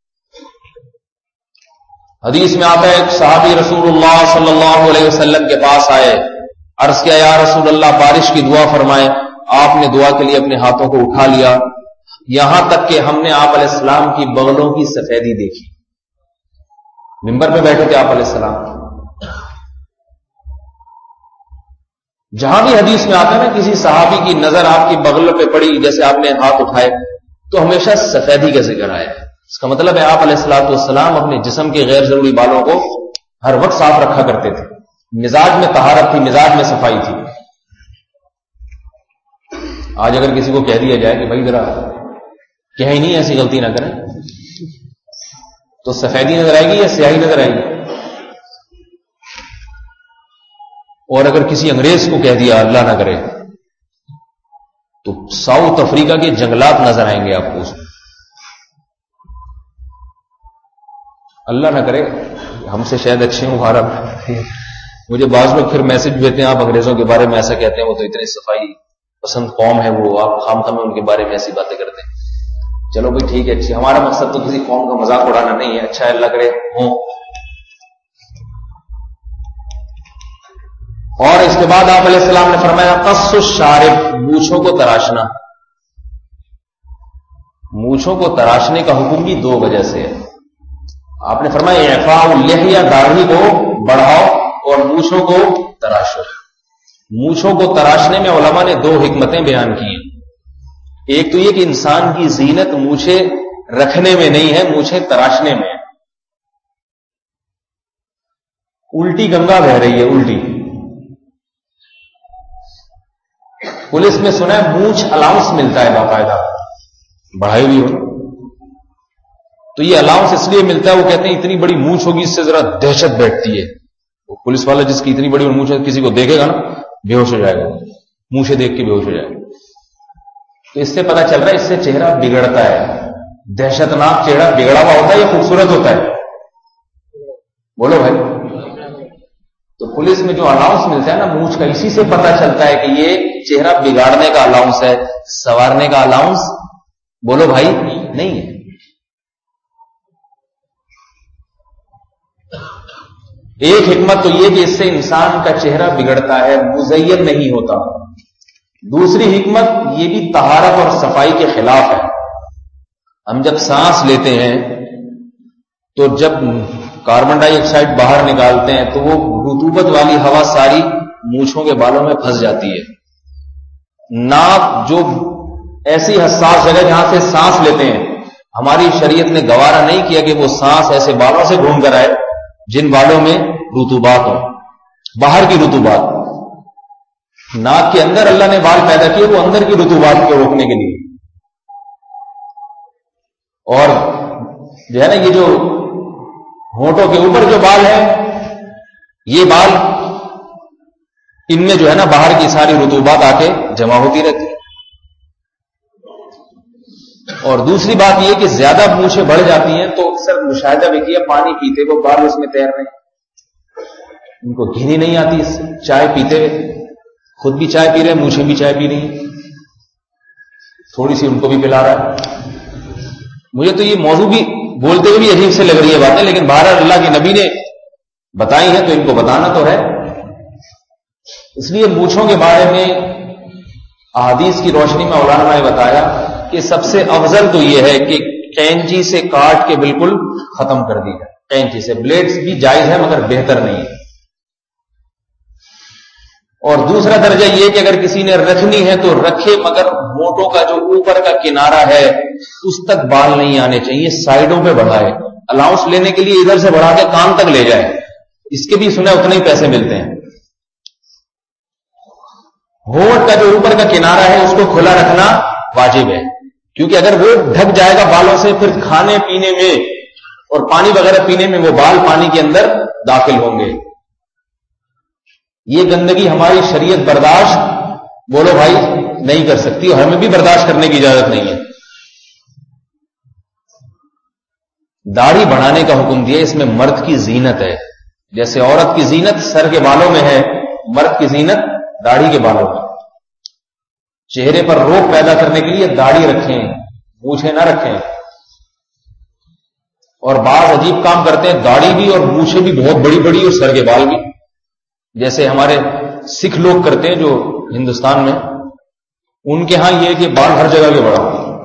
حدیث میں آتا ہے ایک صحابی رسول اللہ صلی اللہ علیہ وسلم کے پاس آئے، عرض کیا یا رسول اللہ بارش کی دعا فرمائیں. آپ نے دعا کے لیے اپنے ہاتھوں کو اٹھا لیا، یہاں تک کہ ہم نے آپ علیہ السلام کی بغلوں کی سفیدی دیکھی. منبر پہ بیٹھے تھے آپ علیہ السلام. جہاں بھی حدیث میں آتا ہے نا کسی صحابی کی نظر آپ کی بغلوں پہ پڑی، جیسے آپ نے ہاتھ اٹھائے، تو ہمیشہ سفیدی کا ذکر آیا ہے. اس کا مطلب ہے آپ علیہ الصلوۃ والسلام اپنے جسم کے غیر ضروری بالوں کو ہر وقت صاف رکھا کرتے تھے. مزاج میں طہارت تھی، مزاج میں صفائی تھی. آج اگر کسی کو کہہ دیا جائے کہ بھائی ذرا کہیں ہی نہیں ایسی غلطی نہ کریں، تو سفیدی نظر آئے گی یا سیاہی نظر آئے گی؟ اور اگر کسی انگریز کو کہہ دیا اللہ نہ کرے تو ساؤتھ افریقہ کے جنگلات نظر آئیں گے آپ کو. اللہ نہ کرے، ہم سے شاید اچھے ہوں ہمارا. مجھے بعض لوگ پھر میسج بھیجتے ہیں آپ انگریزوں کے بارے میں ایسا کہتے ہیں، وہ تو اتنے صفائی پسند قوم ہے، وہ آپ خام خام میں ان کے بارے میں ایسی باتیں کرتے ہیں. چلو بھائی ٹھیک ہے، اچھی، ہمارا مقصد تو کسی قوم کا مذاق اڑانا نہیں ہے. اچھا ہے، اللہ کرے ہوں. اور اس کے بعد آپ علیہ السلام نے فرمایا قص الشارب، مونچھوں کو تراشنا. مونچھوں کو تراشنے کا حکم بھی دو وجہ سے ہے. آپ نے فرمایا اعفاء اللحیہ، داڑھی کو بڑھاؤ اور مونچھوں کو تراشو. مونچھوں کو تراشنے میں علماء نے دو حکمتیں بیان کی ہیں. ایک تو یہ کہ انسان کی زینت مونچھیں رکھنے میں نہیں ہے، مونچھیں تراشنے میں ہے. الٹی گنگا بہ رہی ہے، الٹی. پولیس میں سنا ہے مونچھ الاؤنس ملتا ہے باقاعدہ، بڑھائی ہوئی ہو تو یہ الاؤنس اس لیے ملتا ہے، وہ کہتے ہیں اتنی بڑی مونچھ ہوگی اس سے ذرا دہشت بیٹھتی ہے. وہ پولیس والا جس کی اتنی بڑی مونچھ ہے کسی کو دیکھے گا نا بے ہوش ہو جائے گا، مونچھیں دیکھ کے بے ہوش ہو جائے گا. تو اس سے پتا چل رہا ہے اس سے چہرہ بگڑتا ہے. دہشت ناک چہرہ بگڑا ہوا ہوتا ہے یا خوبصورت ہوتا ہے؟ بولو بھائی. تو پولیس میں جو الاؤنس ملتا ہے نا مونچھ کا، اسی سے پتا چلتا ہے کہ یہ چہرہ بگاڑنے کا الاؤنس ہے، سنوارنے کا الاؤنس بولو بھائی نہیں ہے. ایک حکمت تو یہ کہ اس سے انسان کا چہرہ بگڑتا ہے، مزین نہیں ہوتا. دوسری حکمت یہ بھی طہارت اور صفائی کے خلاف ہے. ہم جب سانس لیتے ہیں تو جب کاربن ڈائی آکسائڈ باہر نکالتے ہیں تو وہ رطوبت والی ہوا ساری مونچھوں کے بالوں میں پھنس جاتی ہے. ناک جو ایسی حساس جگہ جہاں سے سانس لیتے ہیں، ہماری شریعت نے گوارا نہیں کیا کہ وہ سانس ایسے بالوں سے گھوم کر آئے جن بالوں میں رطوبات ہو، باہر کی رطوبات. ناک کے اندر اللہ نے بال پیدا کیے وہ اندر کی رطوبات کو روکنے کے لیے. اور جو ہے نا یہ جو ہونٹوں کے اوپر جو بال ہیں، یہ بال ان میں جو ہے نا باہر کی ساری رطوبات آ کے جمع ہوتی رہتی ہے. اور دوسری بات یہ کہ زیادہ مونچھیں بڑھ جاتی ہیں تو اکثر مشاہدہ بھی کیا، پانی پیتے وہ بال اس میں تیر رہے ہیں، ان کو گھینی نہیں آتی اس سے، چائے پیتے ہوئے خود بھی چائے پی رہے ہیں، مونچھیں بھی چائے پی رہی ہیں، تھوڑی سی ان کو بھی پلا رہا ہے. مجھے تو یہ موضوع بھی بولتے ہوئے بھی عجیب سے لگ رہی ہے باتیں، لیکن بہرحال اللہ کے نبی نے بتائی ہے تو ان کو بتانا تو ہے. اس لیے مونچھوں کے بارے میں احادیث کی روشنی میں علماء نے بتایا کہ سب سے افضل تو یہ ہے کہ کینچی سے کاٹ کے بالکل ختم کر دی جائے. کینچی سے، بلیڈز بھی جائز ہے مگر بہتر نہیں ہے. اور دوسرا درجہ یہ کہ اگر کسی نے رکھنی ہے تو رکھے، مگر مونٹوں کا جو اوپر کا کنارہ ہے اس تک بال نہیں آنے چاہیے، سائڈوں پہ بڑھائے. الاؤنس لینے کے لیے ادھر سے بڑھا کے کان تک لے جائے، اس کے بھی سنے اتنے ہی پیسے ملتے ہیں. ہونٹ کا جو اوپر کا کنارہ ہے اس کو کھلا رکھنا واجب ہے، کیونکہ اگر وہ ڈھک جائے گا بالوں سے پھر کھانے پینے میں اور پانی وغیرہ پینے میں وہ بال پانی کے اندر داخل ہوں گے. یہ گندگی ہماری شریعت برداشت بولو بھائی نہیں کر سکتی اور ہمیں بھی برداشت کرنے کی اجازت نہیں ہے. داڑھی بڑھانے کا حکم دیا، اس میں مرد کی زینت ہے. جیسے عورت کی زینت سر کے بالوں میں ہے، مرد کی زینت داڑھی کے بالوں میں. چہرے پر روب پیدا کرنے کے لیے داڑھی رکھیں، مونچھیں نہ رکھیں. اور بعض عجیب کام کرتے ہیں، داڑھی بھی اور مونچھیں بھی بہت بڑی بڑی اور سر کے بال بھی، جیسے ہمارے سکھ لوگ کرتے ہیں جو ہندوستان میں. ان کے ہاں یہ کہ بال ہر جگہ کے بڑا،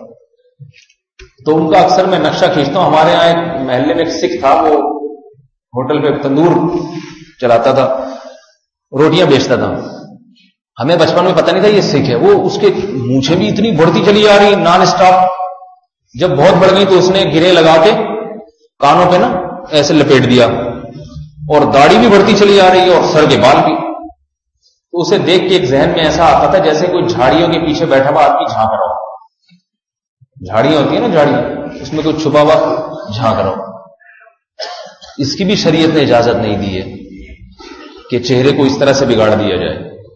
تو ان کا اکثر میں نقشہ کھینچتا ہوں. ہمارے ہاں ایک محلے میں ایک سکھ تھا، وہ ہوٹل پہ تندور چلاتا تھا، روٹیاں بیچتا تھا. ہمیں بچپن میں پتہ نہیں تھا یہ سکھ ہے. وہ اس کے مونچھیں بھی اتنی بڑھتی چلی آ رہی نان اسٹاپ. جب بہت بڑھ گئی تو اس نے گرے لگا کے کانوں پہ نا ایسے لپیٹ دیا، اور داڑھی بھی بڑھتی چلی آ رہی ہے اور سر کے بال بھی. تو اسے دیکھ کے ایک ذہن میں ایسا آتا تھا جیسے کوئی جھاڑیوں کے پیچھے بیٹھا ہوا آدمی جھانک رہا ہو. جھاڑیاں ہوتی ہیں نا، جھاڑیاں، اس میں کوئی چھپا ہوا جھانک رہا ہو. اس کی بھی شریعت نے اجازت نہیں دی ہے کہ چہرے کو اس طرح سے بگاڑ دیا جائے.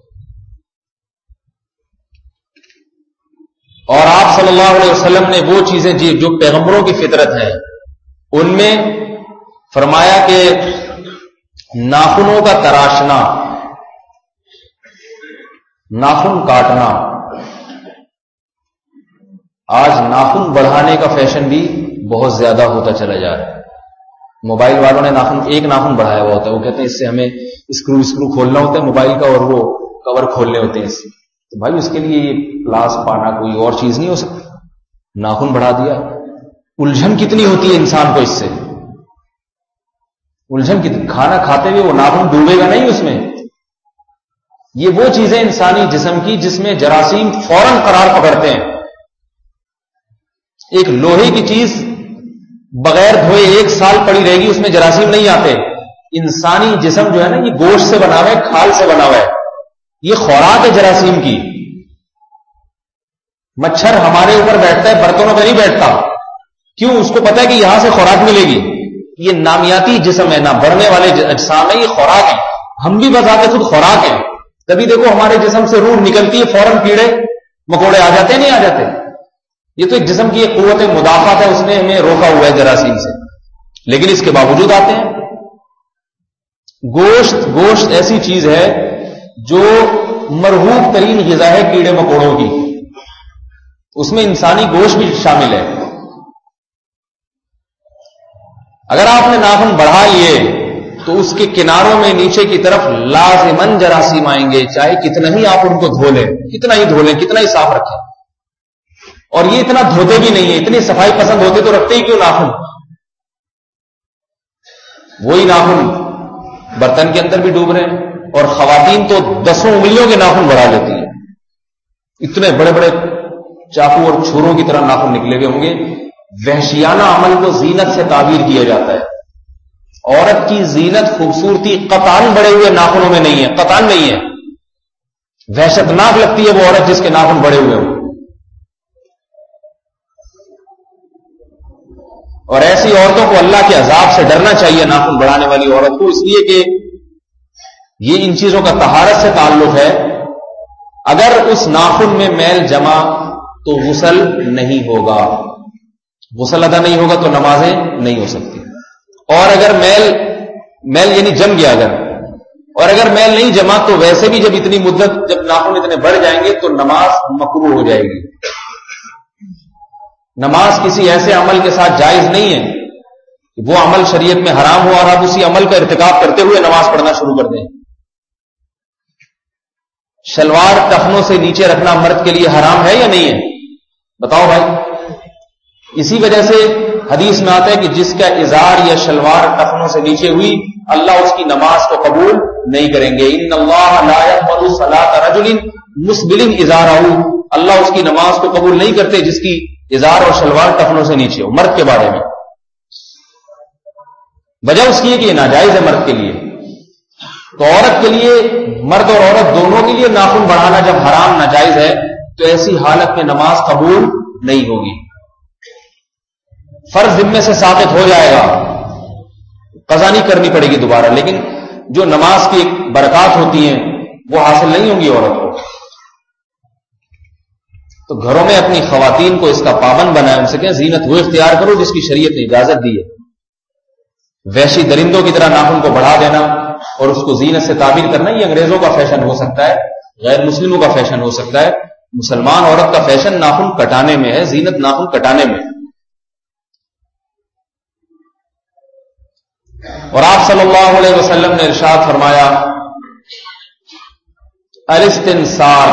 اور آپ صلی اللہ علیہ وسلم نے وہ چیزیں جو پیغمبروں کی فطرت ہیں ان میں فرمایا کہ ناخنوں کا تراشنا، ناخن کاٹنا. آج ناخن بڑھانے کا فیشن بھی بہت زیادہ ہوتا چلا جا رہا ہے. موبائل والوں نے ناخن ایک ناخن بڑھایا ہوا ہوتا ہے، وہ کہتے ہیں اس سے ہمیں اسکرو اسکرو کھولنا ہوتا ہے موبائل کا اور وہ کور کھولنے ہوتے ہیں اس سے. تو بھائی اس کے لیے یہ پلاس پانا کوئی اور چیز نہیں ہو سکتی. ناخن بڑھا دیا. الجھن کتنی ہوتی ہے انسان کو اس سے، الجھن کتنی. کھانا کھاتے ہوئے وہ ناخن ڈوبے گا نہیں اس میں. یہ وہ چیزیں انسانی جسم کی جس میں جراثیم فوراً قرار پکڑتے ہیں. ایک لوہے کی چیز بغیر دھوئے ایک سال پڑی رہے گی، اس میں جراثیم نہیں آتے. انسانی جسم جو ہے نا، یہ گوشت سے بنا ہوا ہے، کھال سے بنا ہوا ہے، یہ خوراک ہے جراثیم کی. مچھر ہمارے اوپر بیٹھتا ہے، برتنوں پہ نہیں بیٹھتا. کیوں؟ اس کو پتا ہے کہ یہاں سے خوراک ملے گی. یہ نامیاتی جسم ہے، نہ بڑھنے والے اجسام ہے، یہ خوراک ہے. ہم بھی بذات خود خوراک ہیں. کبھی دیکھو ہمارے جسم سے روح نکلتی ہے، فوراً کیڑے مکوڑے آ جاتے ہیں، نہیں آ جاتے. یہ تو ایک جسم کی ایک قوت مدافعت ہے، اس نے ہمیں روکا ہوا ہے جراثیم سے، لیکن اس کے باوجود آتے ہیں. گوشت گوشت ایسی چیز ہے جو مرغوب ترین غذا ہے کیڑے مکوڑوں کی، اس میں انسانی گوشت بھی شامل ہے. اگر آپ نے ناخن بڑھا لیے تو اس کے کناروں میں نیچے کی طرف لازماً جراثیم آئیں گے، چاہے کتنا ہی آپ ان کو دھو لیں، کتنا ہی دھو لیں، کتنا ہی صاف رکھیں. اور یہ اتنا دھوتے بھی نہیں ہے. اتنی صفائی پسند ہوتے تو رکھتے ہی کیوں ناخن. وہی ناخن برتن کے اندر بھی ڈوب رہے ہیں. اور خواتین تو دسوں انگلیوں کے ناخن بڑھا لیتی ہیں، اتنے بڑے بڑے چاقو اور چھروں کی طرح ناخن نکلے ہوئے ہوں گے. وحشیانہ عمل کو زینت سے تعبیر کیا جاتا ہے. عورت کی زینت خوبصورتی قطعاً بڑے ہوئے ناخنوں میں نہیں ہے، قطعاً نہیں ہے. وحشتناک لگتی ہے وہ عورت جس کے ناخن بڑے ہوئے ہوں. اور ایسی عورتوں کو اللہ کے عذاب سے ڈرنا چاہیے، ناخن بڑھانے والی عورت کو، اس لیے کہ یہ ان چیزوں کا طہارت سے تعلق ہے. اگر اس ناخن میں میل جمع تو غسل نہیں ہوگا، غسل ادا نہیں ہوگا تو نمازیں نہیں ہو سکتی. اور اگر میل میل یعنی جم گیا، اگر اور اگر میل نہیں جمع تو ویسے بھی جب اتنی مدت جب ناخن اتنے بڑھ جائیں گے تو نماز مکروہ ہو جائے گی. نماز کسی ایسے عمل کے ساتھ جائز نہیں ہے کہ وہ عمل شریعت میں حرام ہوا اور آپ اسی عمل کا ارتکاب کرتے ہوئے نماز پڑھنا شروع کر دیں. شلوار ٹخنوں سے نیچے رکھنا مرد کے لیے حرام ہے یا نہیں ہے؟ بتاؤ بھائی. اسی وجہ سے حدیث میں آتا ہے کہ جس کا ازار یا شلوار ٹخنوں سے نیچے ہوئی اللہ اس کی نماز کو قبول نہیں کریں گے. ان اللہ لا يقبل صلاۃ رجل مسبل ازارہ، اللہ اس کی نماز کو قبول نہیں کرتے جس کی ازار اور شلوار ٹخنوں سے نیچے ہو. مرد کے بارے میں وجہ اس کی ہے کہ یہ ناجائز ہے مرد کے لیے. تو عورت کے لیے، مرد اور عورت دونوں کے لیے ناخن بڑھانا جب حرام ناجائز ہے تو ایسی حالت میں نماز قبول نہیں ہوگی. فرض ذمے سے ثابت ہو جائے گا، قضا نہیں کرنی پڑے گی دوبارہ، لیکن جو نماز کی برکات ہوتی ہیں وہ حاصل نہیں ہوں گی عورت کو. تو گھروں میں اپنی خواتین کو اس کا پابند بنائے، ان سے کہیں زینت وہ اختیار کرو جس کی شریعت نے اجازت دی ہے. وحشی درندوں کی طرح ناخن کو بڑھا دینا اور اس کو زینت سے تعبیر کرنا یہ انگریزوں کا فیشن ہو سکتا ہے، غیر مسلموں کا فیشن ہو سکتا ہے. مسلمان عورت کا فیشن ناخن کٹانے میں ہے، زینت ناخن کٹانے میں. اور آپ صلی اللہ علیہ وسلم نے ارشاد فرمایا الاستنصار،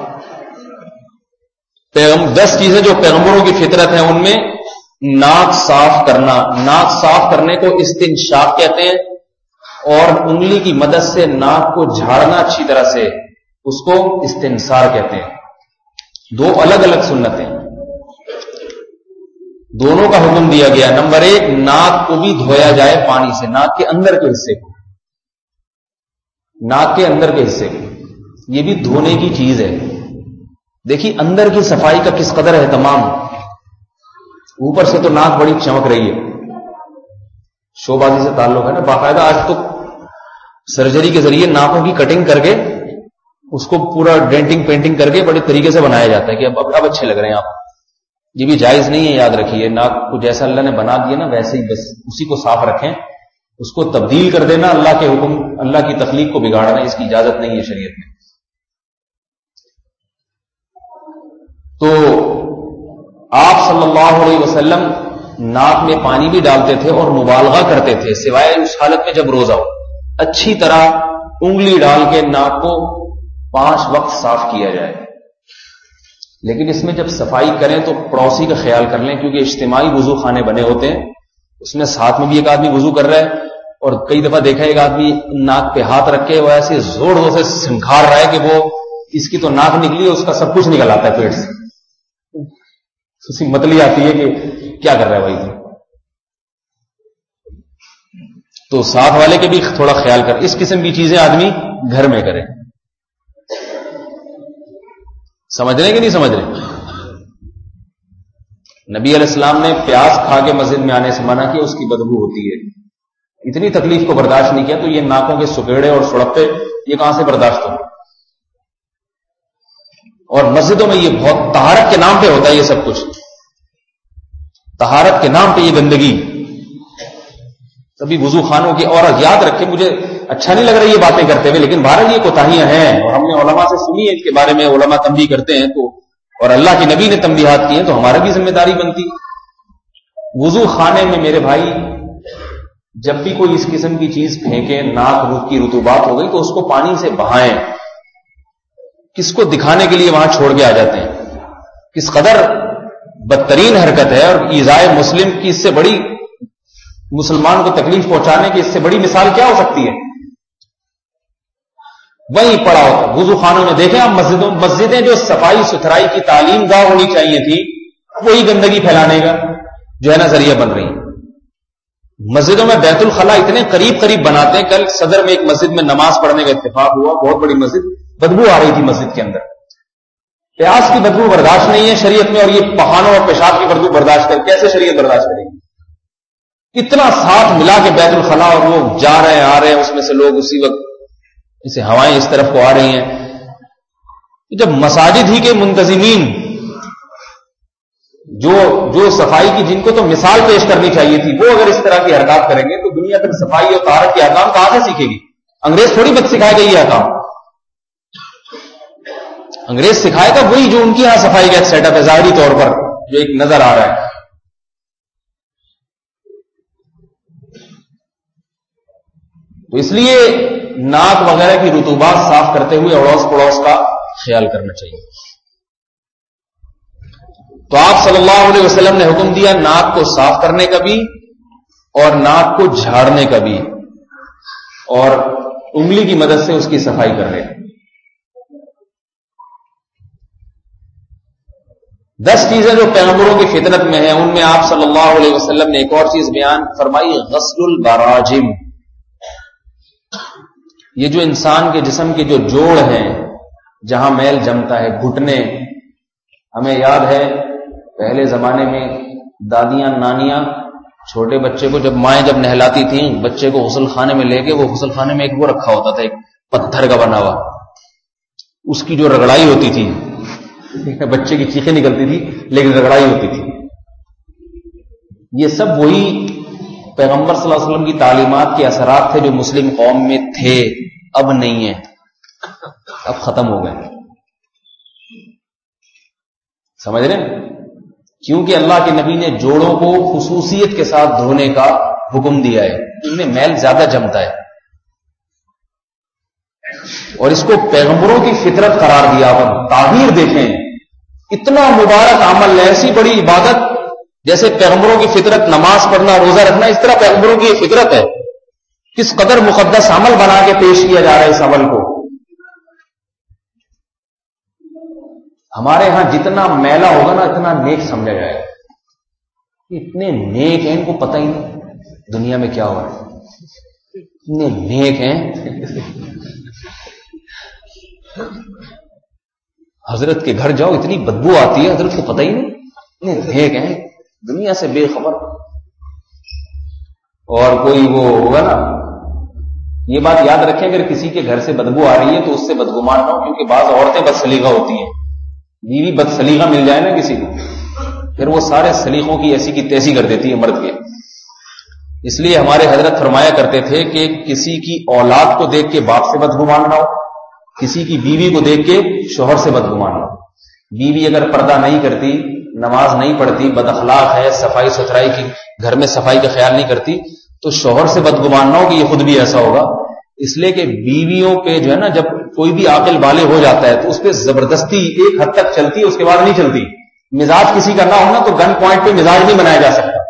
دس چیزیں جو پیغمبروں کی فطرت ہیں ان میں ناک صاف کرنا. ناک صاف کرنے کو استنشاق کہتے ہیں، اور انگلی کی مدد سے ناک کو جھاڑنا اچھی طرح سے اس کو استنصار کہتے ہیں. دو الگ الگ سنتیں، دونوں کا حکم دیا گیا. نمبر ایک، ناک کو بھی دھویا جائے پانی سے، ناک کے اندر کے حصے کو، ناک کے اندر کے حصے کو، یہ بھی دھونے کی چیز ہے. دیکھیے اندر کی صفائی کا کس قدر اہتمام. اوپر سے تو ناک بڑی چمک رہی ہے، شو بازی سے تعلق ہے نا، باقاعدہ آج تو سرجری کے ذریعے ناکوں کی کٹنگ کر کے اس کو پورا ڈینٹنگ پینٹنگ کر کے بڑے طریقے سے بنایا جاتا ہے کہ اب اب اچھے لگ رہے ہیں آپ. یہ بھی جائز نہیں ہے، یاد رکھیے. ناک کو جیسا اللہ نے بنا دیا نا ویسے ہی بس اسی کو صاف رکھیں. اس کو تبدیل کر دینا اللہ کے حکم، اللہ کی تخلیق کو بگاڑنا، اس کی اجازت نہیں ہے شریعت میں. تو آپ صلی اللہ علیہ وسلم ناک میں پانی بھی ڈالتے تھے اور مبالغہ کرتے تھے، سوائے اس حالت میں جب روزہ ہو. اچھی طرح انگلی ڈال کے ناک کو پانچ وقت صاف کیا جائے. لیکن اس میں جب صفائی کریں تو پڑوسی کا خیال کر لیں، کیونکہ اجتماعی وضو خانے بنے ہوتے ہیں. اس میں ساتھ میں بھی ایک آدمی وضو کر رہا ہے اور کئی دفعہ دیکھا ایک آدمی ناک پہ ہاتھ رکھ کے وہ ایسے زور زور سے سنکھار رہا ہے کہ وہ اس کی تو ناک نکلی ہے، اس کا سب کچھ نکل آتا ہے پیٹ سے. اسی متلی آتی ہے کہ کیا کر رہا ہے بھائی. تو ساتھ والے کے بھی تھوڑا خیال کر. اس قسم کی چیزیں آدمی گھر میں کرے. سمجھ رہے کہ نہیں سمجھ رہے؟ نبی علیہ السلام نے پیاز کھا کے مسجد میں آنے سے منع کیا، اس کی بدبو ہوتی ہے. اتنی تکلیف کو برداشت نہیں کیا تو یہ ناکوں کے سکیڑے اور سڑپے یہ کہاں سے برداشت ہو. اور مسجدوں میں یہ بہت طہارت کے نام پہ ہوتا ہے یہ سب کچھ، طہارت کے نام پہ یہ گندگی سبھی وضو خانوں کی. اور یاد رکھیں، مجھے اچھا نہیں لگ رہا یہ باتیں کرتے ہوئے، لیکن بہرحال یہ کوتاہیاں ہیں اور ہم نے علماء سے سنی ہے، ان کے بارے میں علماء تنبیہ کرتے ہیں تو، اور اللہ کے نبی نے تنبیہات کی ہیں تو ہمارا بھی ذمہ داری بنتی. وضو خانے میں میرے بھائی جب بھی کوئی اس قسم کی چیز پھینکے، ناک روح کی رطوبات ہو گئی تو اس کو پانی سے بہائیں. کس کو دکھانے کے لیے وہاں چھوڑ کے آ جاتے ہیں. کس قدر بدترین حرکت ہے. اور ایذائے مسلم کی اس سے بڑی، مسلمان کو تکلیف پہنچانے کی اس سے بڑی مثال کیا ہو سکتی ہے؟ وہیں پڑا ہوتا وضو خانوں میں. دیکھیں آپ مسجدوں مسجدیں جو صفائی ستھرائی کی تعلیم گاہ ہونی چاہیے تھی، وہی گندگی پھیلانے کا جو ہے نا ذریعہ بن رہی ہیں. مسجدوں میں بیت الخلاء اتنے قریب قریب بناتے ہیں. کل صدر میں ایک مسجد میں نماز پڑھنے کا اتفاق ہوا، بہت بڑی مسجد، بدبو آ رہی تھی مسجد کے اندر. پیاز کی بدبو برداشت نہیں ہے شریعت میں، اور یہ پخانوں اور پیشاب کی بدبو برداشت کر کیسے شریعت برداشت کرے گی؟ اتنا ساتھ ملا کے بیت الخلاء اور وہ جا رہے ہیں آ رہے ہیں، اس میں سے لوگ اسی وقت اسے ہوائیں اس طرف کو آ رہی ہیں. جب مساجد ہی کے منتظمین جو جو صفائی کی جن کو تو مثال پیش کرنی چاہیے تھی، وہ اگر اس طرح کی حرکات کریں گے تو دنیا تک صفائی اور طہارت کے احکام کہاں سے سیکھے گی؟ انگریز تھوڑی بت سکھائے گا یہ کام. انگریز سکھائے گا وہی جو ان کی یہاں صفائی کا ایک سیٹ اپ ہے ظاہری طور پر جو ایک نظر آ رہا ہے. تو اس لیے ناک وغیرہ کی رطوبات صاف کرتے ہوئے اڑوس پڑوس کا خیال کرنا چاہیے. تو آپ صلی اللہ علیہ وسلم نے حکم دیا ناک کو صاف کرنے کا بھی اور ناک کو جھاڑنے کا بھی, اور انگلی کی مدد سے اس کی صفائی کر رہے ہیں. دس چیزیں جو پیغمبروں کی فطرت میں ہیں ان میں آپ صلی اللہ علیہ وسلم نے ایک اور چیز بیان فرمائی, غسل البراجم. یہ جو انسان کے جسم کے جو جوڑ ہیں جہاں میل جمتا ہے, گھٹنے. ہمیں یاد ہے پہلے زمانے میں دادیاں نانیاں چھوٹے بچے کو جب مائیں جب نہلاتی تھیں بچے کو غسل خانے میں لے کے, وہ غسل خانے میں ایک وہ رکھا ہوتا تھا ایک پتھر کا بنا ہوا, اس کی جو رگڑائی ہوتی تھی بچے کی چیخیں نکلتی تھی لیکن رگڑائی ہوتی تھی. یہ سب وہی پیغمبر صلی اللہ علیہ وسلم کی تعلیمات کے اثرات تھے جو مسلم قوم میں تھے, اب نہیں ہیں, اب ختم ہو گئے. سمجھ رہے ہیں؟ کیونکہ اللہ کے نبی نے جوڑوں کو خصوصیت کے ساتھ دھونے کا حکم دیا ہے, ان میں میل زیادہ جمتا ہے, اور اس کو پیغمبروں کی فطرت قرار دیا. اب تعبیر دیکھیں, اتنا مبارک عمل, ایسی بڑی عبادت جیسے پیغمبروں کی فطرت نماز پڑھنا روزہ رکھنا, اس طرح پیغمبروں کی فطرت ہے. کس قدر مقدس عمل بنا کے پیش کیا جا رہا ہے اس عمل کو. ہمارے ہاں جتنا میلا ہوگا نا اتنا نیک سمجھا جائے گا. اتنے نیک ہیں ان کو پتہ ہی نہیں دنیا میں کیا ہو رہا ہے, اتنے نیک ہیں. حضرت کے گھر جاؤ اتنی بدبو آتی ہے, حضرت کو پتہ ہی نہیں, اتنے نیک ہیں دنیا سے بے خبر. اور کوئی وہ ہوگا نا, یہ بات یاد رکھیں اگر کسی کے گھر سے بدبو آ رہی ہے تو اس سے بدگمان نہ ہو, کیونکہ بعض عورتیں بد سلیقہ ہوتی ہیں. بیوی بد سلیقہ مل جائے نا کسی کو, پھر وہ سارے سلیقوں کی ایسی کی تیسی کر دیتی ہے مرد کے. اس لیے ہمارے حضرت فرمایا کرتے تھے کہ کسی کی اولاد کو دیکھ کے باپ سے بدگمان نہ ہو, کسی کی بیوی کو دیکھ کے شوہر سے بدگمان نہ ہو. بیوی اگر پردہ نہیں کرتی, نماز نہیں پڑھتی, بد اخلاق ہے, صفائی ستھرائی کی گھر میں صفائی کا خیال نہیں کرتی, تو شوہر سے بدگمان نہ ہو کہ یہ خود بھی ایسا ہوگا. اس لیے کہ بیویوں پہ جو ہے نا جب کوئی بھی عاقل بالغ ہو جاتا ہے تو اس پہ زبردستی ایک حد تک چلتی ہے, اس کے بعد نہیں چلتی. مزاج کسی کا نہ ہونا تو گن پوائنٹ پہ مزاج نہیں بنایا جا سکتا.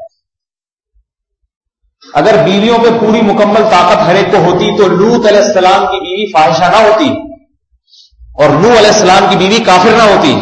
اگر بیویوں پہ پوری مکمل طاقت ہر ایک کو ہوتی تو لوط علیہ السلام کی بیوی فاحشہ نہ ہوتی اور نوح علیہ السلام کی بیوی کافر نہ ہوتی.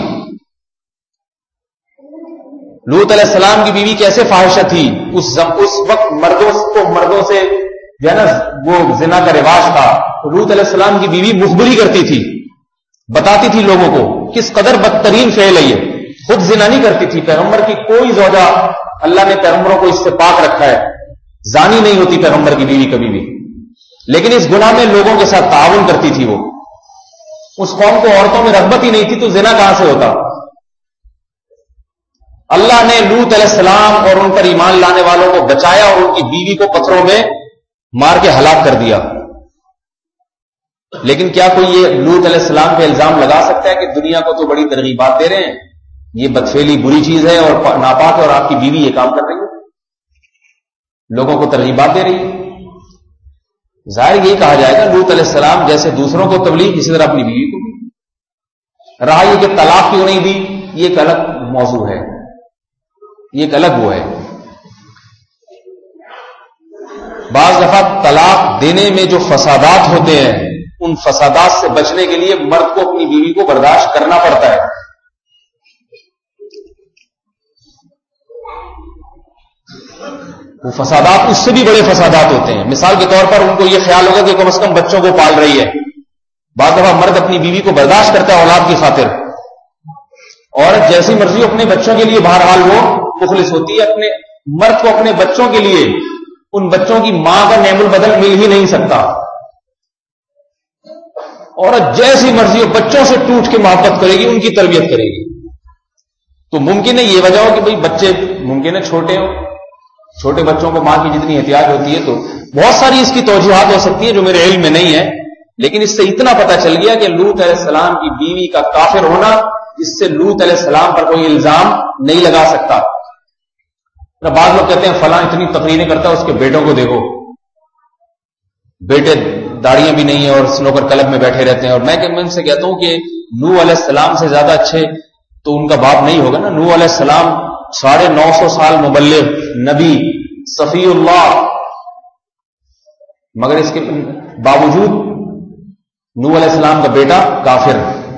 لوط علیہ السلام کی بیوی کیسے فاحشہ تھی, اس اس وقت مردوں کو مردوں سے جو ہے نا وہ زنا کا رواج تھا. لوط علیہ السلام کی بیوی مخبری کرتی تھی, بتاتی تھی لوگوں کو کس قدر بدترین فعل ہے یہ. خود زنا نہیں کرتی تھی, پیغمبر کی کوئی زوجہ, اللہ نے پیغمبروں کو اس سے پاک رکھا ہے, زانی نہیں ہوتی پیغمبر کی بیوی کبھی بھی, لیکن اس گناہ میں لوگوں کے ساتھ تعاون کرتی تھی. وہ اس قوم کو عورتوں میں رغبت ہی نہیں تھی تو زنا کہاں سے ہوتا. اللہ نے لوط علیہ السلام اور ان پر ایمان لانے والوں کو بچایا اور ان کی بیوی کو پتھروں میں مار کے ہلاک کر دیا. لیکن کیا کوئی یہ لوط علیہ السلام پہ الزام لگا سکتا ہے کہ دنیا کو تو بڑی ترغیبات دے رہے ہیں, یہ بدفعلی بری چیز ہے اور ناپاک ہے اور آپ کی بیوی یہ کام کر رہی ہے, لوگوں کو ترغیبات دے رہی ہے. ظاہر یہی کہا جائے گا لوط علیہ السلام جیسے دوسروں کو تبلیغ اسی طرح اپنی بیوی کو بھی. رہا یہ کہ طلاق کیوں نہیں دی, یہ ایک الگ موضوع ہے, یہ ایک الگ وہ ہے. بعض دفعہ طلاق دینے میں جو فسادات ہوتے ہیں ان فسادات سے بچنے کے لیے مرد کو اپنی بیوی کو برداشت کرنا پڑتا ہے. وہ فسادات اس سے بھی بڑے فسادات ہوتے ہیں. مثال کے طور پر ان کو یہ خیال ہوگا کہ کم از کم بچوں کو پال رہی ہے. بعض دفعہ مرد اپنی بیوی کو برداشت کرتا ہے اولاد کی خاطر, عورت جیسی مرضی اپنے بچوں کے لیے بہرحال وہ مخلص ہوتی ہے. اپنے مرد کو اپنے بچوں کے لیے ان بچوں کی ماں کا نعم البدل مل ہی نہیں سکتا. عورت جیسی مرضی ہو بچوں سے ٹوٹ کے محبت کرے گی, ان کی تربیت کرے گی. تو ممکن ہے یہ وجہ ہو کہ بھئی بچے ممکن ہے چھوٹے ہوں, چھوٹے بچوں کو ماں کی جتنی احتیاط ہوتی ہے، تو بہت ساری اس کی توجیحات ہو سکتی ہیں جو میرے علم میں نہیں ہے، لیکن اس سے اتنا پتہ چل گیا کہ لوط علیہ السلام کی بیوی کا کافر ہونا، اس سے لوط علیہ السلام پر کوئی الزام نہیں لگا سکتا۔ بعض لوگ کہتے ہیں فلاں اتنی تقریریں کرتا ہے، اس کے بیٹوں کو دیکھو، بیٹے داڑیاں بھی نہیں ہیں اور سنوکر کلب میں بیٹھے رہتے ہیں، اور میں کہ میں ان سے کہتا ہوں کہ نوح علیہ السلام سے زیادہ اچھے تو ان کا باپ نہیں ہوگا نا۔ نوح علیہ السلام ساڑھے نو سو سال مبلغ، نبی، صفی اللہ، مگر اس کے باوجود نوح علیہ السلام کا بیٹا کافر۔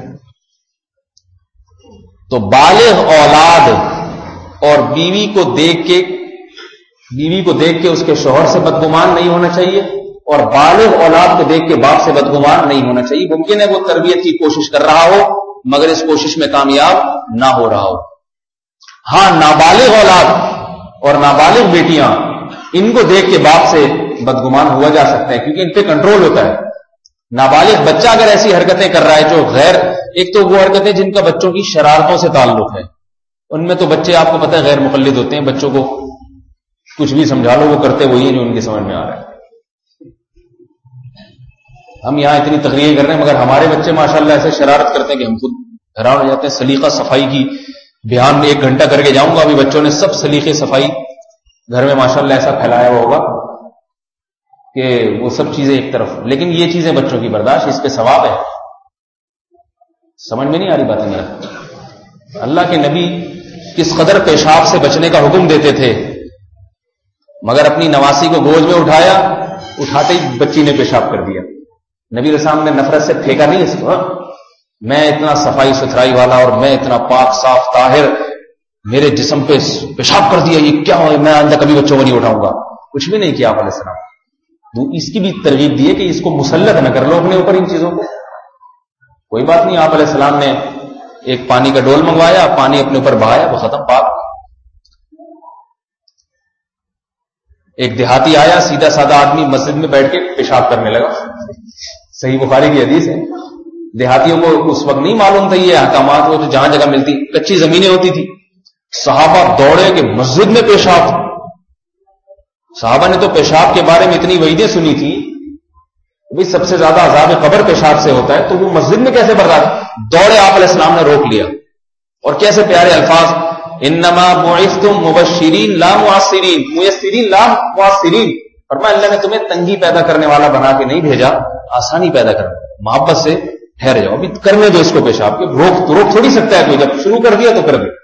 تو بالغ اولاد اور بیوی کو دیکھ کے بیوی کو دیکھ کے اس کے شوہر سے بدگمان نہیں ہونا چاہیے، اور بالغ اولاد کو دیکھ کے باپ سے بدگمان نہیں ہونا چاہیے۔ ممکن ہے وہ تربیت کی کوشش کر رہا ہو مگر اس کوشش میں کامیاب نہ ہو رہا ہو۔ ہاں، نابالغ اولاد اور نابالغ بیٹیاں، ان کو دیکھ کے باپ سے بدگمان ہوا جا سکتا ہے کیونکہ ان پہ کنٹرول ہوتا ہے۔ نابالغ بچہ اگر ایسی حرکتیں کر رہا ہے جو غیر، ایک تو وہ حرکتیں جن کا بچوں کی شرارتوں سے تعلق ہے، ان میں تو بچے آپ کو پتہ ہے غیر مقلد ہوتے ہیں، بچوں کو کچھ بھی سمجھا لو وہ کرتے وہی ہے جو ان کی سمجھ میں آ رہا ہے۔ ہم یہاں اتنی تقریریں کر رہے ہیں مگر ہمارے بچے ماشاءاللہ ایسے شرارت کرتے ہیں کہ ہم خود حیران ہو جاتے ہیں۔ سلیقہ صفائی کی بیان میں ایک گھنٹہ کر کے جاؤں گا، ابھی بچوں نے سب سلیقے صفائی گھر میں ماشاءاللہ ایسا پھیلایا ہوا ہوگا کہ وہ سب چیزیں ایک طرف، لیکن یہ چیزیں بچوں کی برداشت، اس پہ ثواب ہے۔ سمجھ میں نہیں آ رہی باتیں میرا؟ اللہ کے نبی کس قدر پیشاب سے بچنے کا حکم دیتے تھے، مگر اپنی نواسی کو گود میں اٹھایا، اٹھاتے ہی بچی نے پیشاب کر دیا۔ نبی رسول نے نفرت سے پھینکا نہیں اس کو، میں اتنا صفائی ستھرائی والا اور میں اتنا پاک صاف طاہر، میرے جسم پہ پیشاب کر دیا، یہ کیا ہو، میں آئندہ کبھی بچوں کو نہیں اٹھاؤں گا، کچھ بھی نہیں کیا آپ علیہ السلام۔ اس کی بھی ترغیب دی ہے کہ اس کو مسلط نہ کر لو اپنے اوپر ان چیزوں کو، کوئی بات نہیں۔ آپ علیہ السلام نے ایک پانی کا ڈول منگوایا، پانی اپنے اوپر بہایا، وہ ختم، پاک۔ ایک دیہاتی آیا، سیدھا سادہ آدمی مسجد میں بیٹھ کے پیشاب کرنے لگا، صحیح بخاری کی حدیث ہے۔ دیہاتیوں کو اس وقت نہیں معلوم تھا یہ احکامات، وہ جو جہاں جگہ ملتی کچی زمینیں ہوتی تھی، صحابہ دوڑے کہ مسجد میں پیشاب۔ صحابہ نے تو پیشاب کے بارے میں اتنی وعیدیں سنی تھی، بھئی سب سے زیادہ عذاب قبر پیشاب سے ہوتا ہے، تو وہ مسجد میں کیسے برداشت؟ دوڑے، آپ علیہ السلام نے روک لیا، اور کیسے پیارے الفاظ، انما بعثتم مبشرین لا معسرین، میسرین لا معسرین، فرمایا اللہ نے تمہیں تنگی پیدا کرنے والا بنا کے نہیں بھیجا، آسانی پیدا کرنا، محبت سے ٹھہر جاؤ، ابھی کرنے دو اس کو پیشاب کے، روک تو روک تھوڑی سکتا ہے کوئی، جب شروع کر دیا تو کر دیا۔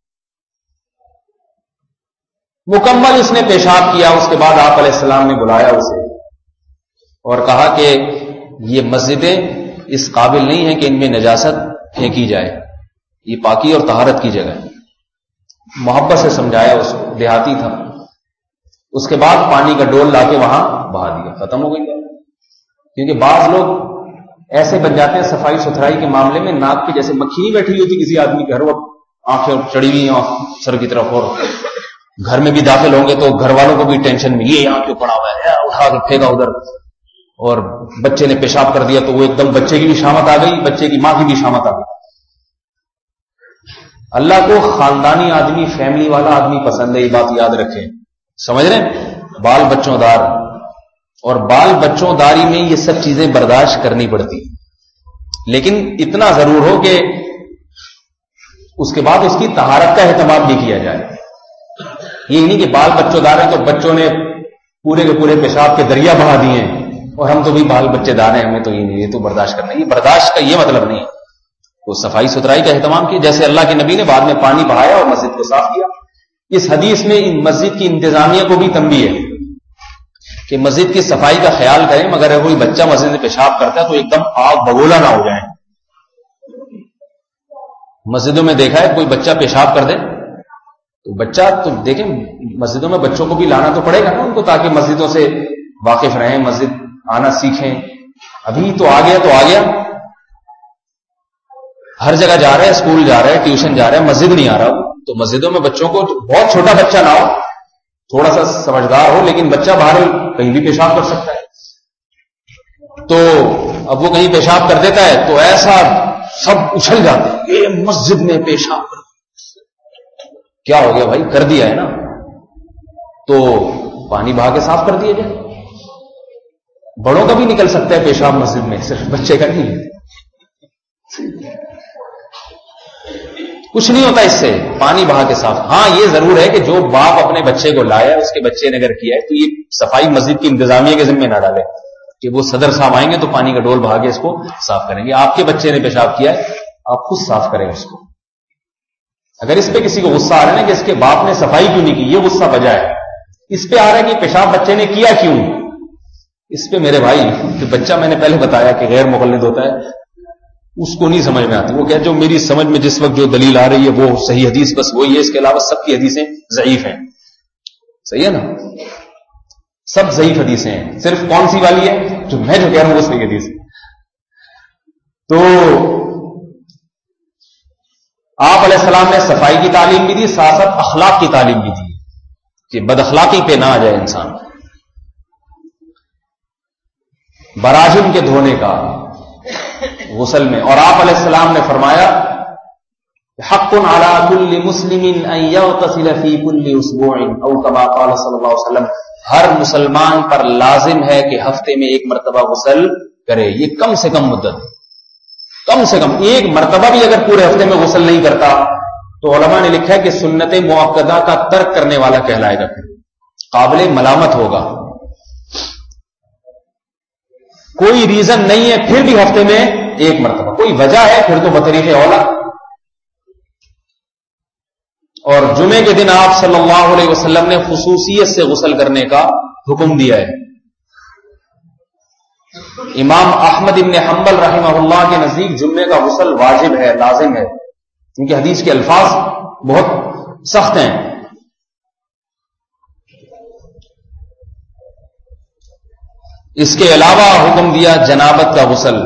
مکمل اس نے پیشاب کیا، اس کے بعد آپ علیہ السلام نے بلایا اسے اور کہا کہ یہ مسجدیں اس قابل نہیں ہیں کہ ان میں نجاست پھینکی جائے، یہ پاکی اور طہارت کی جگہ ہے۔ محبت سے سمجھایا اس کو، دیہاتی تھا۔ اس کے بعد پانی کا ڈول لا کے وہاں بہا دیا، ختم ہو گئی۔ کیونکہ بعض لوگ ایسے بن جاتے ہیں صفائی ستھرائی کے معاملے میں، ناک کی جیسے مکھی نہیں بیٹھی ہوتی کسی آدمی کے، ہر وقت آنکھیں چڑی ہوئی ہیں سر کی طرف، اور گھر میں بھی داخل ہوں گے تو گھر والوں کو بھی ٹینشن میں، یہ یہاں کیوں پڑا ہوا ہے، اٹھا کے پھینکا ادھر، اور بچے نے پیشاب کر دیا تو وہ ایک دم بچے کی بھی شامت آ گئی، بچے کی ماں کی بھی شامت آ گئی۔ اللہ کو خاندانی آدمی، فیملی والا آدمی پسند ہے، یہ بات یاد رکھیں، سمجھ رہے ہیں؟ بال بچوں دار، اور بال بچوں داری میں یہ سب چیزیں برداشت کرنی پڑتی، لیکن اتنا ضرور ہو کہ اس کے بعد اس کی طہارت کا اہتمام بھی کیا جائے۔ یہ نہیں کہ بال بچوں دار ہیں تو بچوں نے پورے کے پورے پیشاب کے دریا بہا دیے ہیں اور ہم تو بھی بال بچے دار ہیں، ہمیں تو یہ نہیں، یہ تو برداشت کرنا، یہ برداشت کا یہ مطلب نہیں ہے۔ تو صفائی ستھرائی کا اہتمام کیا، جیسے اللہ کے نبی نے بعد میں پانی بہایا اور مسجد کو صاف کیا۔ اس حدیث میں مسجد کی انتظامیہ کو بھی تنبیہ ہے کہ مسجد کی صفائی کا خیال کریں، مگر اگر کوئی بچہ مسجد میں پیشاب کرتا ہے تو ایک دم آگ بگولا نہ ہو جائیں۔ مسجدوں میں دیکھا ہے کوئی بچہ پیشاب کر دے تو بچہ، تو دیکھیں مسجدوں میں بچوں کو بھی لانا تو پڑے گا نا ان کو، تاکہ مسجدوں سے واقف رہیں، مسجد آنا سیکھیں۔ ابھی تو آ گیا تو آ گیا، ہر جگہ جا رہے ہیں، اسکول جا رہے ہیں، ٹیوشن جا رہے ہیں، مسجد نہیں آ رہا۔ تو مسجدوں میں بچوں کو، بہت چھوٹا بچہ نہ ہو، تھوڑا سا سمجھدار ہو، لیکن بچہ باہر کہیں بھی پیشاب کر سکتا ہے۔ تو اب وہ کہیں پیشاب کر دیتا ہے تو ایسا سب اچھل جاتے ہیں، یہ مسجد میں پیشاب کر، کیا ہو گیا بھائی؟ کر دیا ہے نا، تو پانی بہا کے صاف کر دیا جائے. بڑوں کا بھی نکل سکتا ہے پیشاب مسجد میں, صرف بچے کا نہیں. کچھ نہیں ہوتا اس سے, پانی بہا کے صاف. ہاں یہ ضرور ہے کہ جو باپ اپنے بچے کو لایا, اس کے بچے نے اگر کیا ہے, تو یہ صفائی مسجد کی انتظامیہ کے ذمہ نہ ڈالے کہ وہ صدر صاحب آئیں گے تو پانی کا ڈول بہا کے اس کو صاف کریں گے. آپ کے بچے نے پیشاب کیا ہے, آپ خود صاف کریں اس کو. اگر اس پہ کسی کو غصہ آ رہا ہے نا کہ اس کے باپ نے صفائی کیوں نہیں کی, یہ غصہ بجا ہے. اس پہ آ رہا ہے کہ پیشاب بچے نے کیا کیوں, اس پہ میرے بھائی کہ بچہ میں نے پہلے بتایا کہ غیر مقلد ہوتا ہے, اس کو نہیں سمجھ میں آتی. وہ کہ جو میری سمجھ میں جس وقت جو دلیل آ رہی ہے وہ صحیح حدیث بس وہی ہے, اس کے علاوہ سب کی حدیثیں ضعیف ہیں. صحیح ہے نا, سب ضعیف حدیثیں ہیں, صرف کون سی والی ہے جو میں جو کہہ رہا ہوں وہ صحیح حدیث. تو آپ علیہ السلام نے صفائی کی تعلیم بھی دی, ساتھ ساتھ اخلاق کی تعلیم بھی دی کہ بد اخلاقی پہ نہ آ جائے انسان. براجم کے دھونے کا غسل میں, اور آپ علیہ السلام نے فرمایا حق علی کل مسلم ان یغتسل فی کل اسبوع او کما قال صلی اللہ علیہ وسلم, ہر مسلمان پر لازم ہے کہ ہفتے میں ایک مرتبہ غسل کرے. یہ کم سے کم مدت, کم سے کم ایک مرتبہ بھی اگر پورے ہفتے میں غسل نہیں کرتا تو علماء نے لکھا ہے کہ سنت مؤکدہ کا ترک کرنے والا کہلائے گا, قابل ملامت ہوگا. کوئی ریزن نہیں ہے پھر بھی ہفتے میں ایک مرتبہ, کوئی وجہ ہے پھر تو بطریق اولا. اور جمعے کے دن آپ صلی اللہ علیہ وسلم نے خصوصیت سے غسل کرنے کا حکم دیا ہے. امام احمد ابن حنبل رحمہ اللہ کے نزدیک جمعے کا غسل واجب ہے, لازم ہے, کیونکہ حدیث کے الفاظ بہت سخت ہیں. اس کے علاوہ حکم دیا جنابت کا غسل.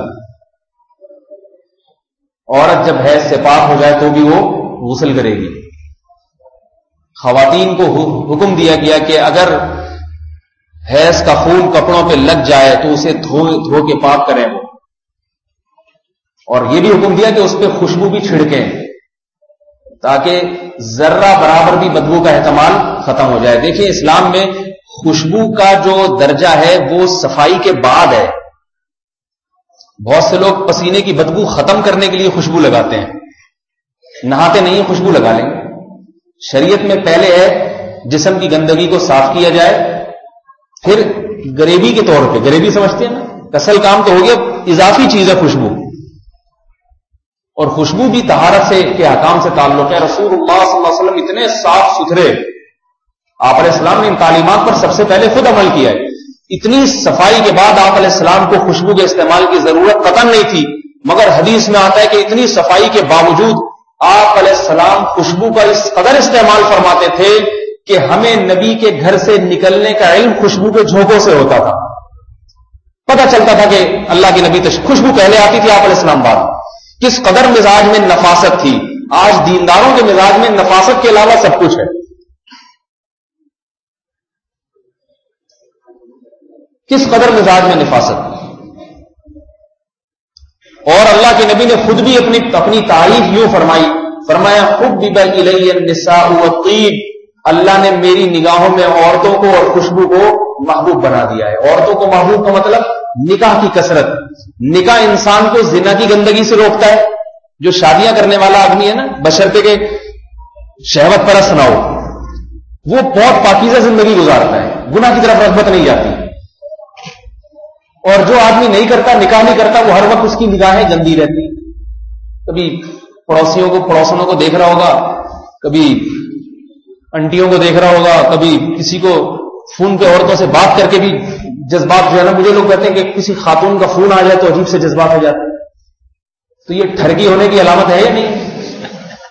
عورت جب حیض سے پاک ہو جائے تو بھی وہ غسل کرے گی. خواتین کو حکم دیا گیا کہ اگر حیض کا خون کپڑوں پہ لگ جائے تو اسے دھو دھو کے پاک کریں وہ. اور یہ بھی حکم دیا کہ اس پہ خوشبو بھی چھڑکیں تاکہ ذرہ برابر بھی بدبو کا احتمال ختم ہو جائے. دیکھیں اسلام میں خوشبو کا جو درجہ ہے وہ صفائی کے بعد ہے. بہت سے لوگ پسینے کی بدبو ختم کرنے کے لیے خوشبو لگاتے ہیں, نہاتے نہیں خوشبو لگا لیں. شریعت میں پہلے ہے جسم کی گندگی کو صاف کیا جائے, پھر گریبی کے طور پہ, گریبی سمجھتے ہیں نا, کسل کام تو ہو گیا, اضافی چیز ہے خوشبو. اور خوشبو بھی طہارت سے کے احکام سے تعلق ہے. رسول اللہ صلی اللہ علیہ وسلم اتنے صاف ستھرے, آپ علیہ السلام نے ان تعلیمات پر سب سے پہلے خود عمل کیا ہے. اتنی صفائی کے بعد آپ علیہ السلام کو خوشبو کے استعمال کی ضرورت قطعاً نہیں تھی, مگر حدیث میں آتا ہے کہ اتنی صفائی کے باوجود آپ علیہ السلام خوشبو کا اس قدر استعمال فرماتے تھے کہ ہمیں نبی کے گھر سے نکلنے کا علم خوشبو کے جھونکوں سے ہوتا تھا. پتہ چلتا تھا کہ اللہ کے نبی تش خوشبو پہلے آتی تھی, آپ علیہ السلام بعد. کس قدر مزاج میں نفاست تھی. آج دینداروں کے مزاج میں نفاست کے علاوہ سب کچھ ہے. کس قدر مزاج میں نفاست. اور اللہ کے نبی نے خود بھی اپنی اپنی تعریف یوں فرمائی, فرمایا حبب الی النساء والطیب, اللہ نے میری نگاہوں میں عورتوں کو اور خوشبو کو محبوب بنا دیا ہے. عورتوں کو محبوب کا مطلب نکاح کی کثرت. نکاح انسان کو زنا کی گندگی سے روکتا ہے. جو شادیاں کرنے والا آدمی ہے نا, بشرطے کہ شہوت پرست نہ ہو, وہ بہت پاکیزہ زندگی گزارتا ہے, گناہ کی طرف رغبت نہیں جاتی. اور جو آدمی نہیں کرتا, نکاح نہیں کرتا, وہ ہر وقت اس کی نگاہیں گندی رہتی. کبھی پڑوسیوں کو پڑوسنوں کو دیکھ رہا ہوگا, کبھی انٹیوں کو دیکھ رہا ہوگا, کبھی کسی کو فون پہ عورتوں سے بات کر کے بھی جذبات جو ہے نا, مجھے لوگ کہتے ہیں کہ کسی خاتون کا فون آ جائے تو عجیب سے جذبات ہو جاتے ہیں. تو یہ ٹھرکی ہونے کی علامت ہے یا نہیں؟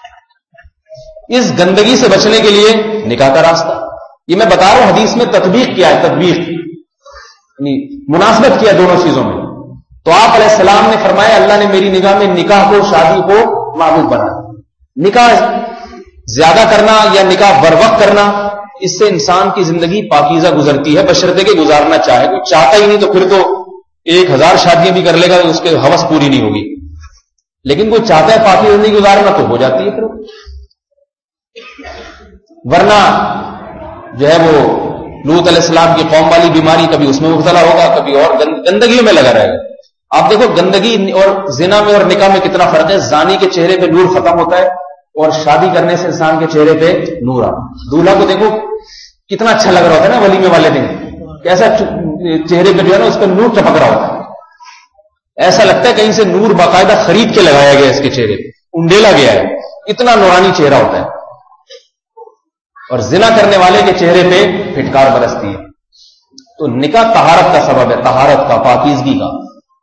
اس گندگی سے بچنے کے لیے نکاح کا راستہ. یہ میں بتا رہا ہوں, حدیث میں تطبیق کیا ہے, تطبیق یعنی مناسبت کیا دونوں چیزوں میں. تو آپ علیہ السلام نے فرمایا اللہ نے میری نگاہ میں نکاح کو, شادی کو معبود بنا. نکاح زیادہ کرنا یا نکاح بر وقت کرنا, اس سے انسان کی زندگی پاکیزہ گزرتی ہے, بشرطے کہ گزارنا چاہے. کوئی چاہتا ہی نہیں تو پھر تو ایک ہزار شادیاں بھی کر لے گا, اس کے ہوس پوری نہیں ہوگی. لیکن کوئی چاہتا ہے پاکی زندگی گزارنا تو ہو جاتی ہے پھر. ورنہ جو ہے وہ لوط علیہ السلام کی قوم والی بیماری، کبھی اس میں مبتلا ہوگا، کبھی اور گندگیوں میں لگا رہے گا. آپ دیکھو گندگی اور زنا میں اور نکاح میں کتنا فرق ہے. زانی کے چہرے پہ نور ختم ہوتا ہے اور شادی کرنے سے انسان کے چہرے پہ نور آتا. دولہا کو دیکھو کتنا اچھا لگ رہا ہوتا ہے نا ولیمے والے دن، کیسا چہرے پہ جو ہے نا اس کا نور ٹپک رہا ہوتا ہے. ایسا لگتا ہے کہیں سے نور باقاعدہ خرید کے لگایا گیا اس کے چہرے پہ، انڈیلا گیا ہے، اتنا نورانی چہرہ ہوتا ہے. اور زنا کرنے والے کے چہرے پہ پھٹکار برستی ہے. تو نکاح طہارت کا سبب ہے، طہارت کا، پاکیزگی کا.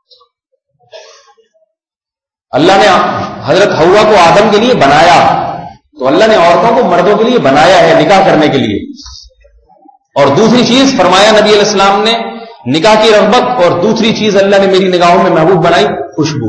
اللہ نے حضرت حوا کو آدم کے لیے بنایا، تو اللہ نے عورتوں کو مردوں کے لیے بنایا ہے نکاح کرنے کے لیے. اور دوسری چیز فرمایا نبی علیہ السلام نے نکاح کی رغبت، اور دوسری چیز اللہ نے میری نگاہوں میں محبوب بنائی خوشبو،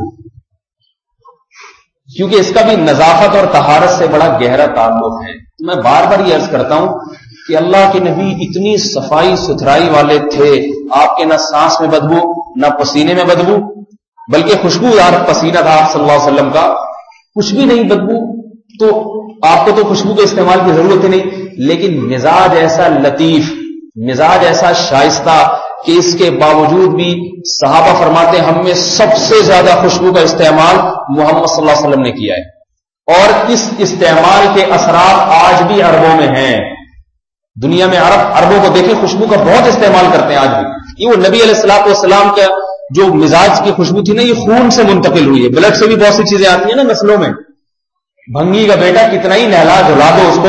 کیونکہ اس کا بھی نظافت اور طہارت سے بڑا گہرا تعلق ہے. میں بار بار یہ عرض کرتا ہوں کہ اللہ کے نبی اتنی صفائی ستھرائی والے تھے، آپ کے نہ سانس میں بدبو نہ پسینے میں بدبو، بلکہ خوشبودار پسینہ تھا آپ صلی اللہ علیہ وسلم کا، کچھ بھی نہیں بدبو. تو آپ کو تو خوشبو کے استعمال کی ضرورت ہی نہیں، لیکن مزاج ایسا لطیف، مزاج ایسا شائستہ کہ اس کے باوجود بھی صحابہ فرماتے ہیں ہم میں سب سے زیادہ خوشبو کا استعمال محمد صلی اللہ علیہ وسلم نے کیا ہے. اور اس استعمال کے اثرات آج بھی عربوں میں ہیں. دنیا میں عرب عربوں کو دیکھیں خوشبو کا بہت استعمال کرتے ہیں آج بھی. یہ وہ نبی علیہ الصلوۃ والسلام کا جو مزاج کی خوشبو تھی نا، یہ خون سے منتقل ہوئی ہے. بلڈ سے بھی بہت سی چیزیں آتی ہیں نا نسلوں میں. بھنگی کا بیٹا کتنا ہی نہلا دھلا دو اس کو،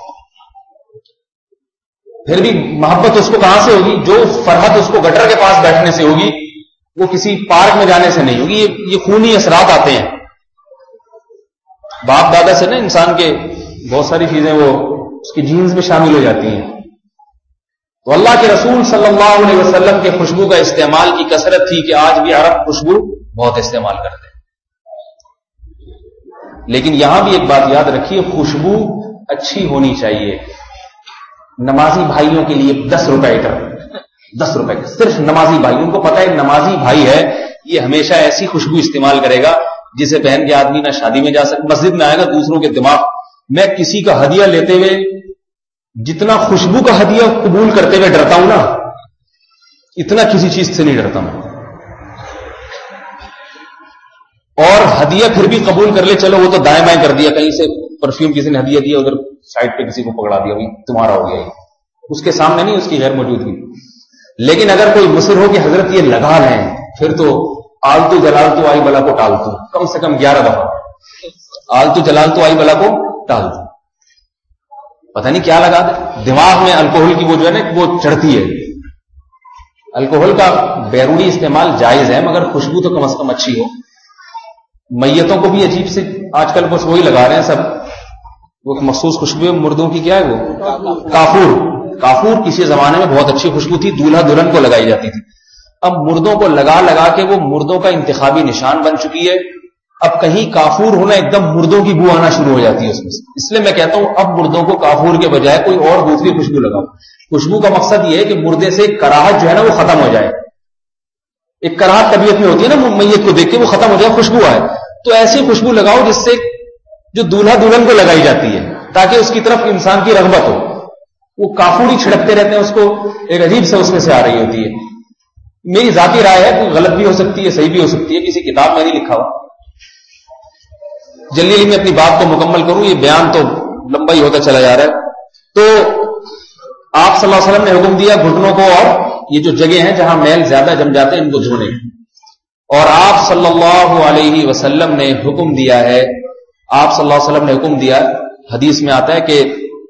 پھر بھی محبت اس کو کہاں سے ہوگی؟ جو فرحت اس کو گٹر کے پاس بیٹھنے سے ہوگی، وہ کسی پارک میں جانے سے نہیں ہوگی. یہ خونی اثرات آتے ہیں باپ دادا سے نا. انسان کے بہت ساری چیزیں وہ اس کی جینز میں شامل ہو جاتی ہیں. تو اللہ کے رسول صلی اللہ علیہ وسلم کے خوشبو کا استعمال کی کثرت تھی کہ آج بھی عرب خوشبو بہت استعمال کرتے ہیں. لیکن یہاں بھی ایک بات یاد رکھیے، خوشبو اچھی ہونی چاہیے. نمازی بھائیوں کے لیے دس روپے ایٹر، دس روپے صرف نمازی بھائی، ان کو پتا ہے نمازی بھائی ہے یہ ہمیشہ ایسی خوشبو استعمال کرے گا جسے پہن کے آدمی نہ شادی میں جا سکے، مسجد میں آئے گا دوسروں کے دماغ. میں کسی کا ہدیہ لیتے ہوئے جتنا خوشبو کا ہدیہ قبول کرتے ہوئے ڈرتا ہوں نا، اتنا کسی چیز سے نہیں ڈرتا ہوں. اور ہدیہ پھر بھی قبول کر لے، چلو وہ تو دائیں بائیں کر دیا، کہیں سے پرفیوم کسی نے ہدیہ دیا ادھر سائڈ پہ کسی کو پکڑا دیا، تمہارا ہو گیا، اس کے سامنے نہیں، اس کی غیر موجودگی. لیکن اگر کوئی مصر ہو کہ حضرت یہ لگا لیں، پھر تو آلتو جلالتو آئی بلا کو ٹالتو، کم سے کم گیارہ دفعہ آلتو جلالتو آئی بلا کو ٹالتو. پتہ نہیں کیا لگا دے دماغ میں. الکوہل کی وہ جو ہے نا وہ چڑھتی ہے. الکوہل کا بیرونی استعمال جائز ہے، مگر خوشبو تو کم از کم اچھی ہو. میتوں کو بھی عجیب سے آج کل بس وہی لگا رہے ہیں سب، وہ مخصوص خوشبو مردوں کی کیا ہے وہ کافور. کافور کسی زمانے میں بہت اچھی خوشبو تھی، دولہا دلہن کو لگائی جاتی تھی. اب مردوں کو لگا لگا کے وہ مردوں کا انتخابی نشان بن چکی ہے. اب کہیں کافور ہونا ایک دم مردوں کی بو آنا شروع ہو جاتی ہے اس میں سے. اس لیے میں کہتا ہوں اب مردوں کو کافور کے بجائے کوئی اور دوسری خوشبو لگاؤ. خوشبو کا مقصد یہ ہے کہ مردے سے کراہت جو ہے نا وہ ختم ہو جائے. ایک کراہت طبیعت میں ہوتی ہے نا میت کو دیکھ کے، وہ ختم ہو جائے، خوشبو آئے. تو ایسی خوشبو لگاؤ جس سے جو دولہا دلہن کو لگائی جاتی ہے، تاکہ اس کی طرف انسان کی رغبت ہو. وہ کافوری چھڑکتے رہتے ہیں اس کو، ایک عجیب سے اس میں سے آ رہی ہوتی ہے. میری ذاتی رائے ہے، کوئی غلط بھی ہو سکتی ہے، صحیح بھی ہو سکتی ہے، کسی کتاب میں نہیں لکھا ہوا. جلدی جلدی میں اپنی بات کو مکمل کروں، یہ بیان تو لمبا ہی ہوتا چلا جا رہا ہے. تو آپ صلی اللہ علیہ وسلم نے حکم دیا گھٹنوں کو اور یہ جو جگہ ہیں جہاں میل زیادہ جم جاتے ہیں ان کو دھونے. اور آپ صلی اللہ علیہ وسلم نے حکم دیا ہے، آپ صلی اللہ علیہ وسلم نے حکم دیا، حدیث میں آتا ہے کہ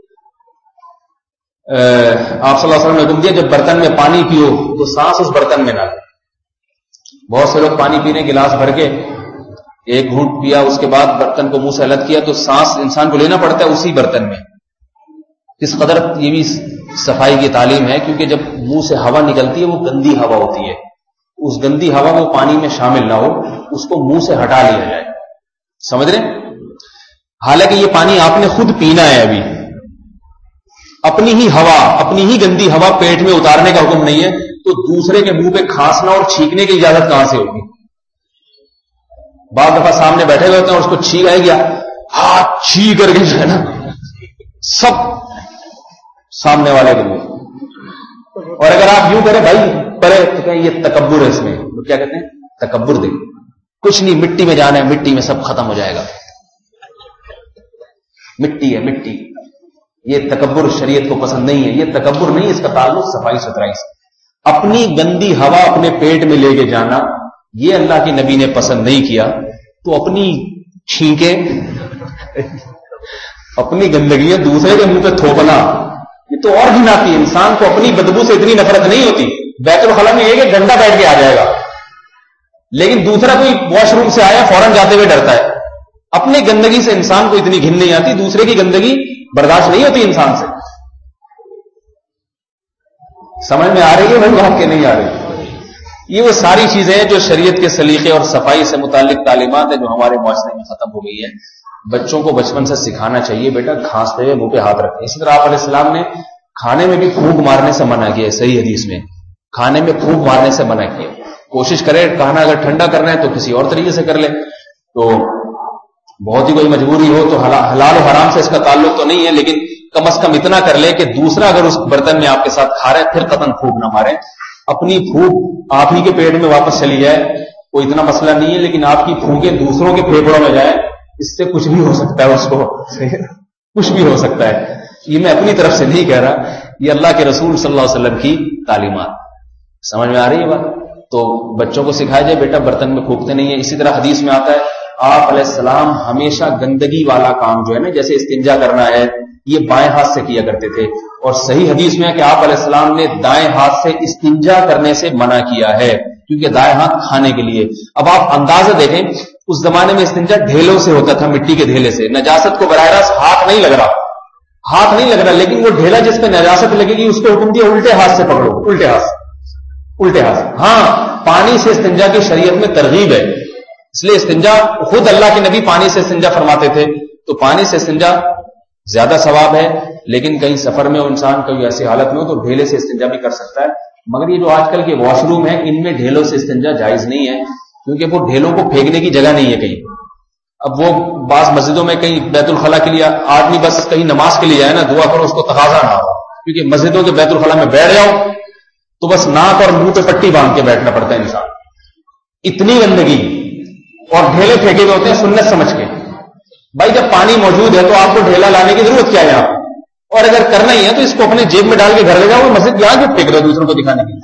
آپ صلی اللہ علیہ وسلم نے حکم دیا جب برتن میں پانی پیو تو سانس اس برتن میں نہ لے. بہت سے لوگ پانی پینے گلاس بھر کے ایک گھونٹ پیا، اس کے بعد برتن کو منہ سے الگ کیا، تو سانس انسان کو لینا پڑتا ہے اسی برتن میں. اس قدر یہ بھی صفائی کی تعلیم ہے، کیونکہ جب منہ سے ہوا نکلتی ہے وہ گندی ہوا ہوتی ہے، اس گندی ہوا کو پانی میں شامل نہ ہو، اس کو منہ سے ہٹا لیا جائے. سمجھ رہے ہیں؟ حالانکہ یہ پانی آپ نے خود پینا ہے، ابھی اپنی ہی ہوا، اپنی ہی گندی ہوا پیٹ میں اتارنے کا حکم نہیں ہے، تو دوسرے کے منہ پہ کھانسنا اور چھینکنے کی اجازت کہاں سے ہوگی؟ بعض دفعہ سامنے بیٹھے ہوئے ہوتے ہیں اور اس کو چھینک آئے گیا، ہاتھ چھی کر کے جو ہے نا سب سامنے والے کے منہ. اور اگر آپ یوں کریں بھائی پڑے تو کہیں یہ تکبر ہے, اس میں وہ کیا کہتے ہیں تکبر دے, کچھ نہیں, مٹی میں جانا ہے, مٹی میں سب ختم ہو جائے گا, مٹی ہے مٹی. یہ تکبر شریعت کو پسند نہیں ہے, یہ تکبر نہیں, اس کا تعلق صفائی ستھرائی سے. اپنی گندی ہوا اپنے پیٹ میں لے کے جانا یہ اللہ کے نبی نے پسند نہیں کیا. تو اپنی چھینکے اپنی گندگی دوسرے کے منہ پہ تھوپنا یہ تو اور گھناتی ہے. انسان کو اپنی بدبو سے اتنی نفرت نہیں ہوتی. بیت الخلاء میں ایک ایک گھنٹہ بیٹھ کے آ جائے گا, لیکن دوسرا کوئی واش روم سے آیا فوراً جاتے ہوئے ڈرتا ہے. اپنی گندگی سے انسان کو اتنی گھن نہیں آتی, دوسرے کی گندگی برداشت نہیں ہوتی انسان سے. سمجھ میں آ رہی ہے بھائی بات کے نہیں آ رہی؟ یہ وہ ساری چیزیں ہیں جو شریعت کے سلیقے اور صفائی سے متعلق تعلیمات ہیں جو ہمارے معاشرے میں ختم ہو گئی ہے. بچوں کو بچپن سے سکھانا چاہیے بیٹا کھانستے ہوئے منہ پہ ہاتھ رکھیں. اسی طرح آپ علیہ السلام نے کھانے میں بھی پھونک مارنے سے منع کیا ہے, صحیح حدیث میں کھانے میں پھونک مارنے سے منع کیا. کوشش کرے کھانا اگر ٹھنڈا کرنا ہے تو کسی اور طریقے سے کر لے. تو بہت ہی کوئی مجبوری ہو تو حلال و حرام سے اس کا تعلق تو نہیں ہے, لیکن کم از کم اتنا کر لے کہ دوسرا اگر اس برتن میں آپ کے ساتھ کھا رہا ہے پھر قطعاً پھونک نہ مارے. اپنی پھونک آپ ہی کے پیٹ میں واپس چلی جائے کوئی اتنا مسئلہ نہیں ہے, لیکن آپ کی پھونکیں دوسروں کے پھیپڑوں میں جائیں اس سے کچھ بھی ہو سکتا ہے, اس کو کچھ بھی ہو سکتا ہے. یہ میں اپنی طرف سے نہیں کہہ رہا, یہ اللہ کے رسول صلی اللہ علیہ وسلم کی تعلیمات. سمجھ میں آ رہی ہے بات؟ تو بچوں کو سکھایا جائے بیٹا برتن میں پھونکتے نہیں ہیں. اسی طرح حدیث میں آتا ہے آپ علیہ السلام ہمیشہ گندگی والا کام جو ہے نا جیسے استنجا کرنا ہے یہ بائیں ہاتھ سے کیا کرتے تھے. اور صحیح حدیث میں ہے کہ آپ علیہ السلام نے دائیں ہاتھ سے استنجا کرنے سے منع کیا ہے کیونکہ دائیں ہاتھ کھانے کے لیے. اب آپ اندازہ دیکھیں اس زمانے میں استنجا ڈھیلوں سے ہوتا تھا, مٹی کے ڈھیلے سے. نجاست کو براہ راست ہاتھ نہیں لگ رہا, ہاتھ نہیں لگ رہا, لیکن وہ ڈھیلا جس پہ نجاست لگے گی اس کو حکم دیا الٹے ہاتھ سے پکڑو, الٹے ہاتھ الٹے ہاتھ. ہاں پانی سے استنجا کی شریعت میں ترغیب ہے, اس لیے استنجا خود اللہ کے نبی پانی سے استنجا فرماتے تھے. تو پانی سے استنجا زیادہ ثواب ہے, لیکن کہیں سفر میں انسان کوئی ایسی حالت میں ہو تو ڈھیلے سے استنجا بھی کر سکتا ہے. مگر یہ جو آج کل کے واش روم ہیں ان میں ڈھیلوں سے استنجا جائز نہیں ہے کیونکہ وہ ڈھیلوں کو پھینکنے کی جگہ نہیں ہے کہیں. اب وہ بعض مسجدوں میں کہیں بیت الخلاء کے لیے آدمی بس کہیں نماز کے لیے جائے نا, دعا کرو اس کو تقاضا نہ ہو, کیونکہ مسجدوں کے بیت الخلاء میں بیٹھ جاؤ تو بس ناک اور منہ پہ پٹی باندھ کے بیٹھنا پڑتا ہے انسان. اتنی گندگی اور ڈھیلے پھینکے ہوئے ہوتے ہیں سنت سمجھ کے. بھائی جب پانی موجود ہے تو آپ کو ڈھیلا لانے کی ضرورت کیا ہے آپ, اور اگر کرنا ہی ہے تو اس کو اپنے جیب میں ڈال کے گھر لے جاؤ, مسجد یہاں کیوں پھینک رہے دوسروں کو دکھانے کے لیے.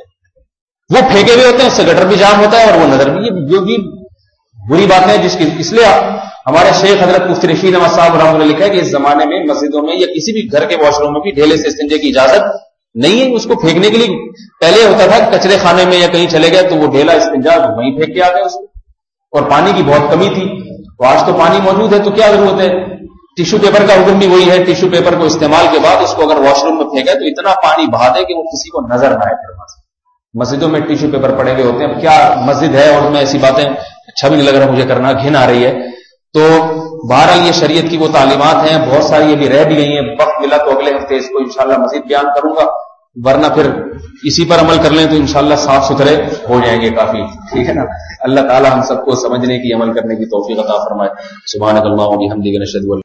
وہ پھینکے ہوئے ہوتے ہیں, اس سے گٹر بھی جام ہوتا ہے اور وہ نظر بھی, یہ جو بھی بری بات ہے جس کی اس لیے ہمارے شیخ حضرت مفتی رشید احمد صاحب رحمۃ اللہ نے لکھا ہے کہ اس زمانے میں مسجدوں میں یا کسی بھی گھر کے واش روم میں بھی ڈھیلے سے استنجے کی اجازت نہیں ہے. اس کو پھینکنے کے لیے پہلے ہوتا تھا کچرے خانے میں یا کہیں چلے گئے تو وہ ڈھیلا استنجا وہیں پھینک کے آ گئے اس کو, اور پانی کی بہت کمی تھی. تو آج تو پانی موجود ہے تو کیا ضرورت ہے. ٹیشو پیپر کا حکم بھی وہی ہے, ٹیشو پیپر کو استعمال کے بعد اس کو اگر واش روم میں پھینکے تو اتنا پانی بہا دے کہ وہ کسی کو نظر نہ آئے. مسجدوں میں ٹیشو پیپر پڑے ہوئے ہوتے ہیں. اب کیا مسجد ہے اور میں ایسی باتیں اچھا بھی نہیں لگ رہا مجھے کرنا, گھن آ رہی ہے. تو بہرحال یہ شریعت کی وہ تعلیمات ہیں, بہت ساری یہ بھی رہ بھی گئی ہیں. وقت ملا تو اگلے ہفتے اس کو انشاءاللہ مزید بیان کروں گا, ورنہ پھر اسی پر عمل کر لیں تو انشاءاللہ صاف ستھرے ہو جائیں گے کافی. ٹھیک ہے نا. اللہ تعالی ہم سب کو سمجھنے کی عمل کرنے کی توفیق عطا فرمائے. سبحانک اللہم و بحمدک نشہد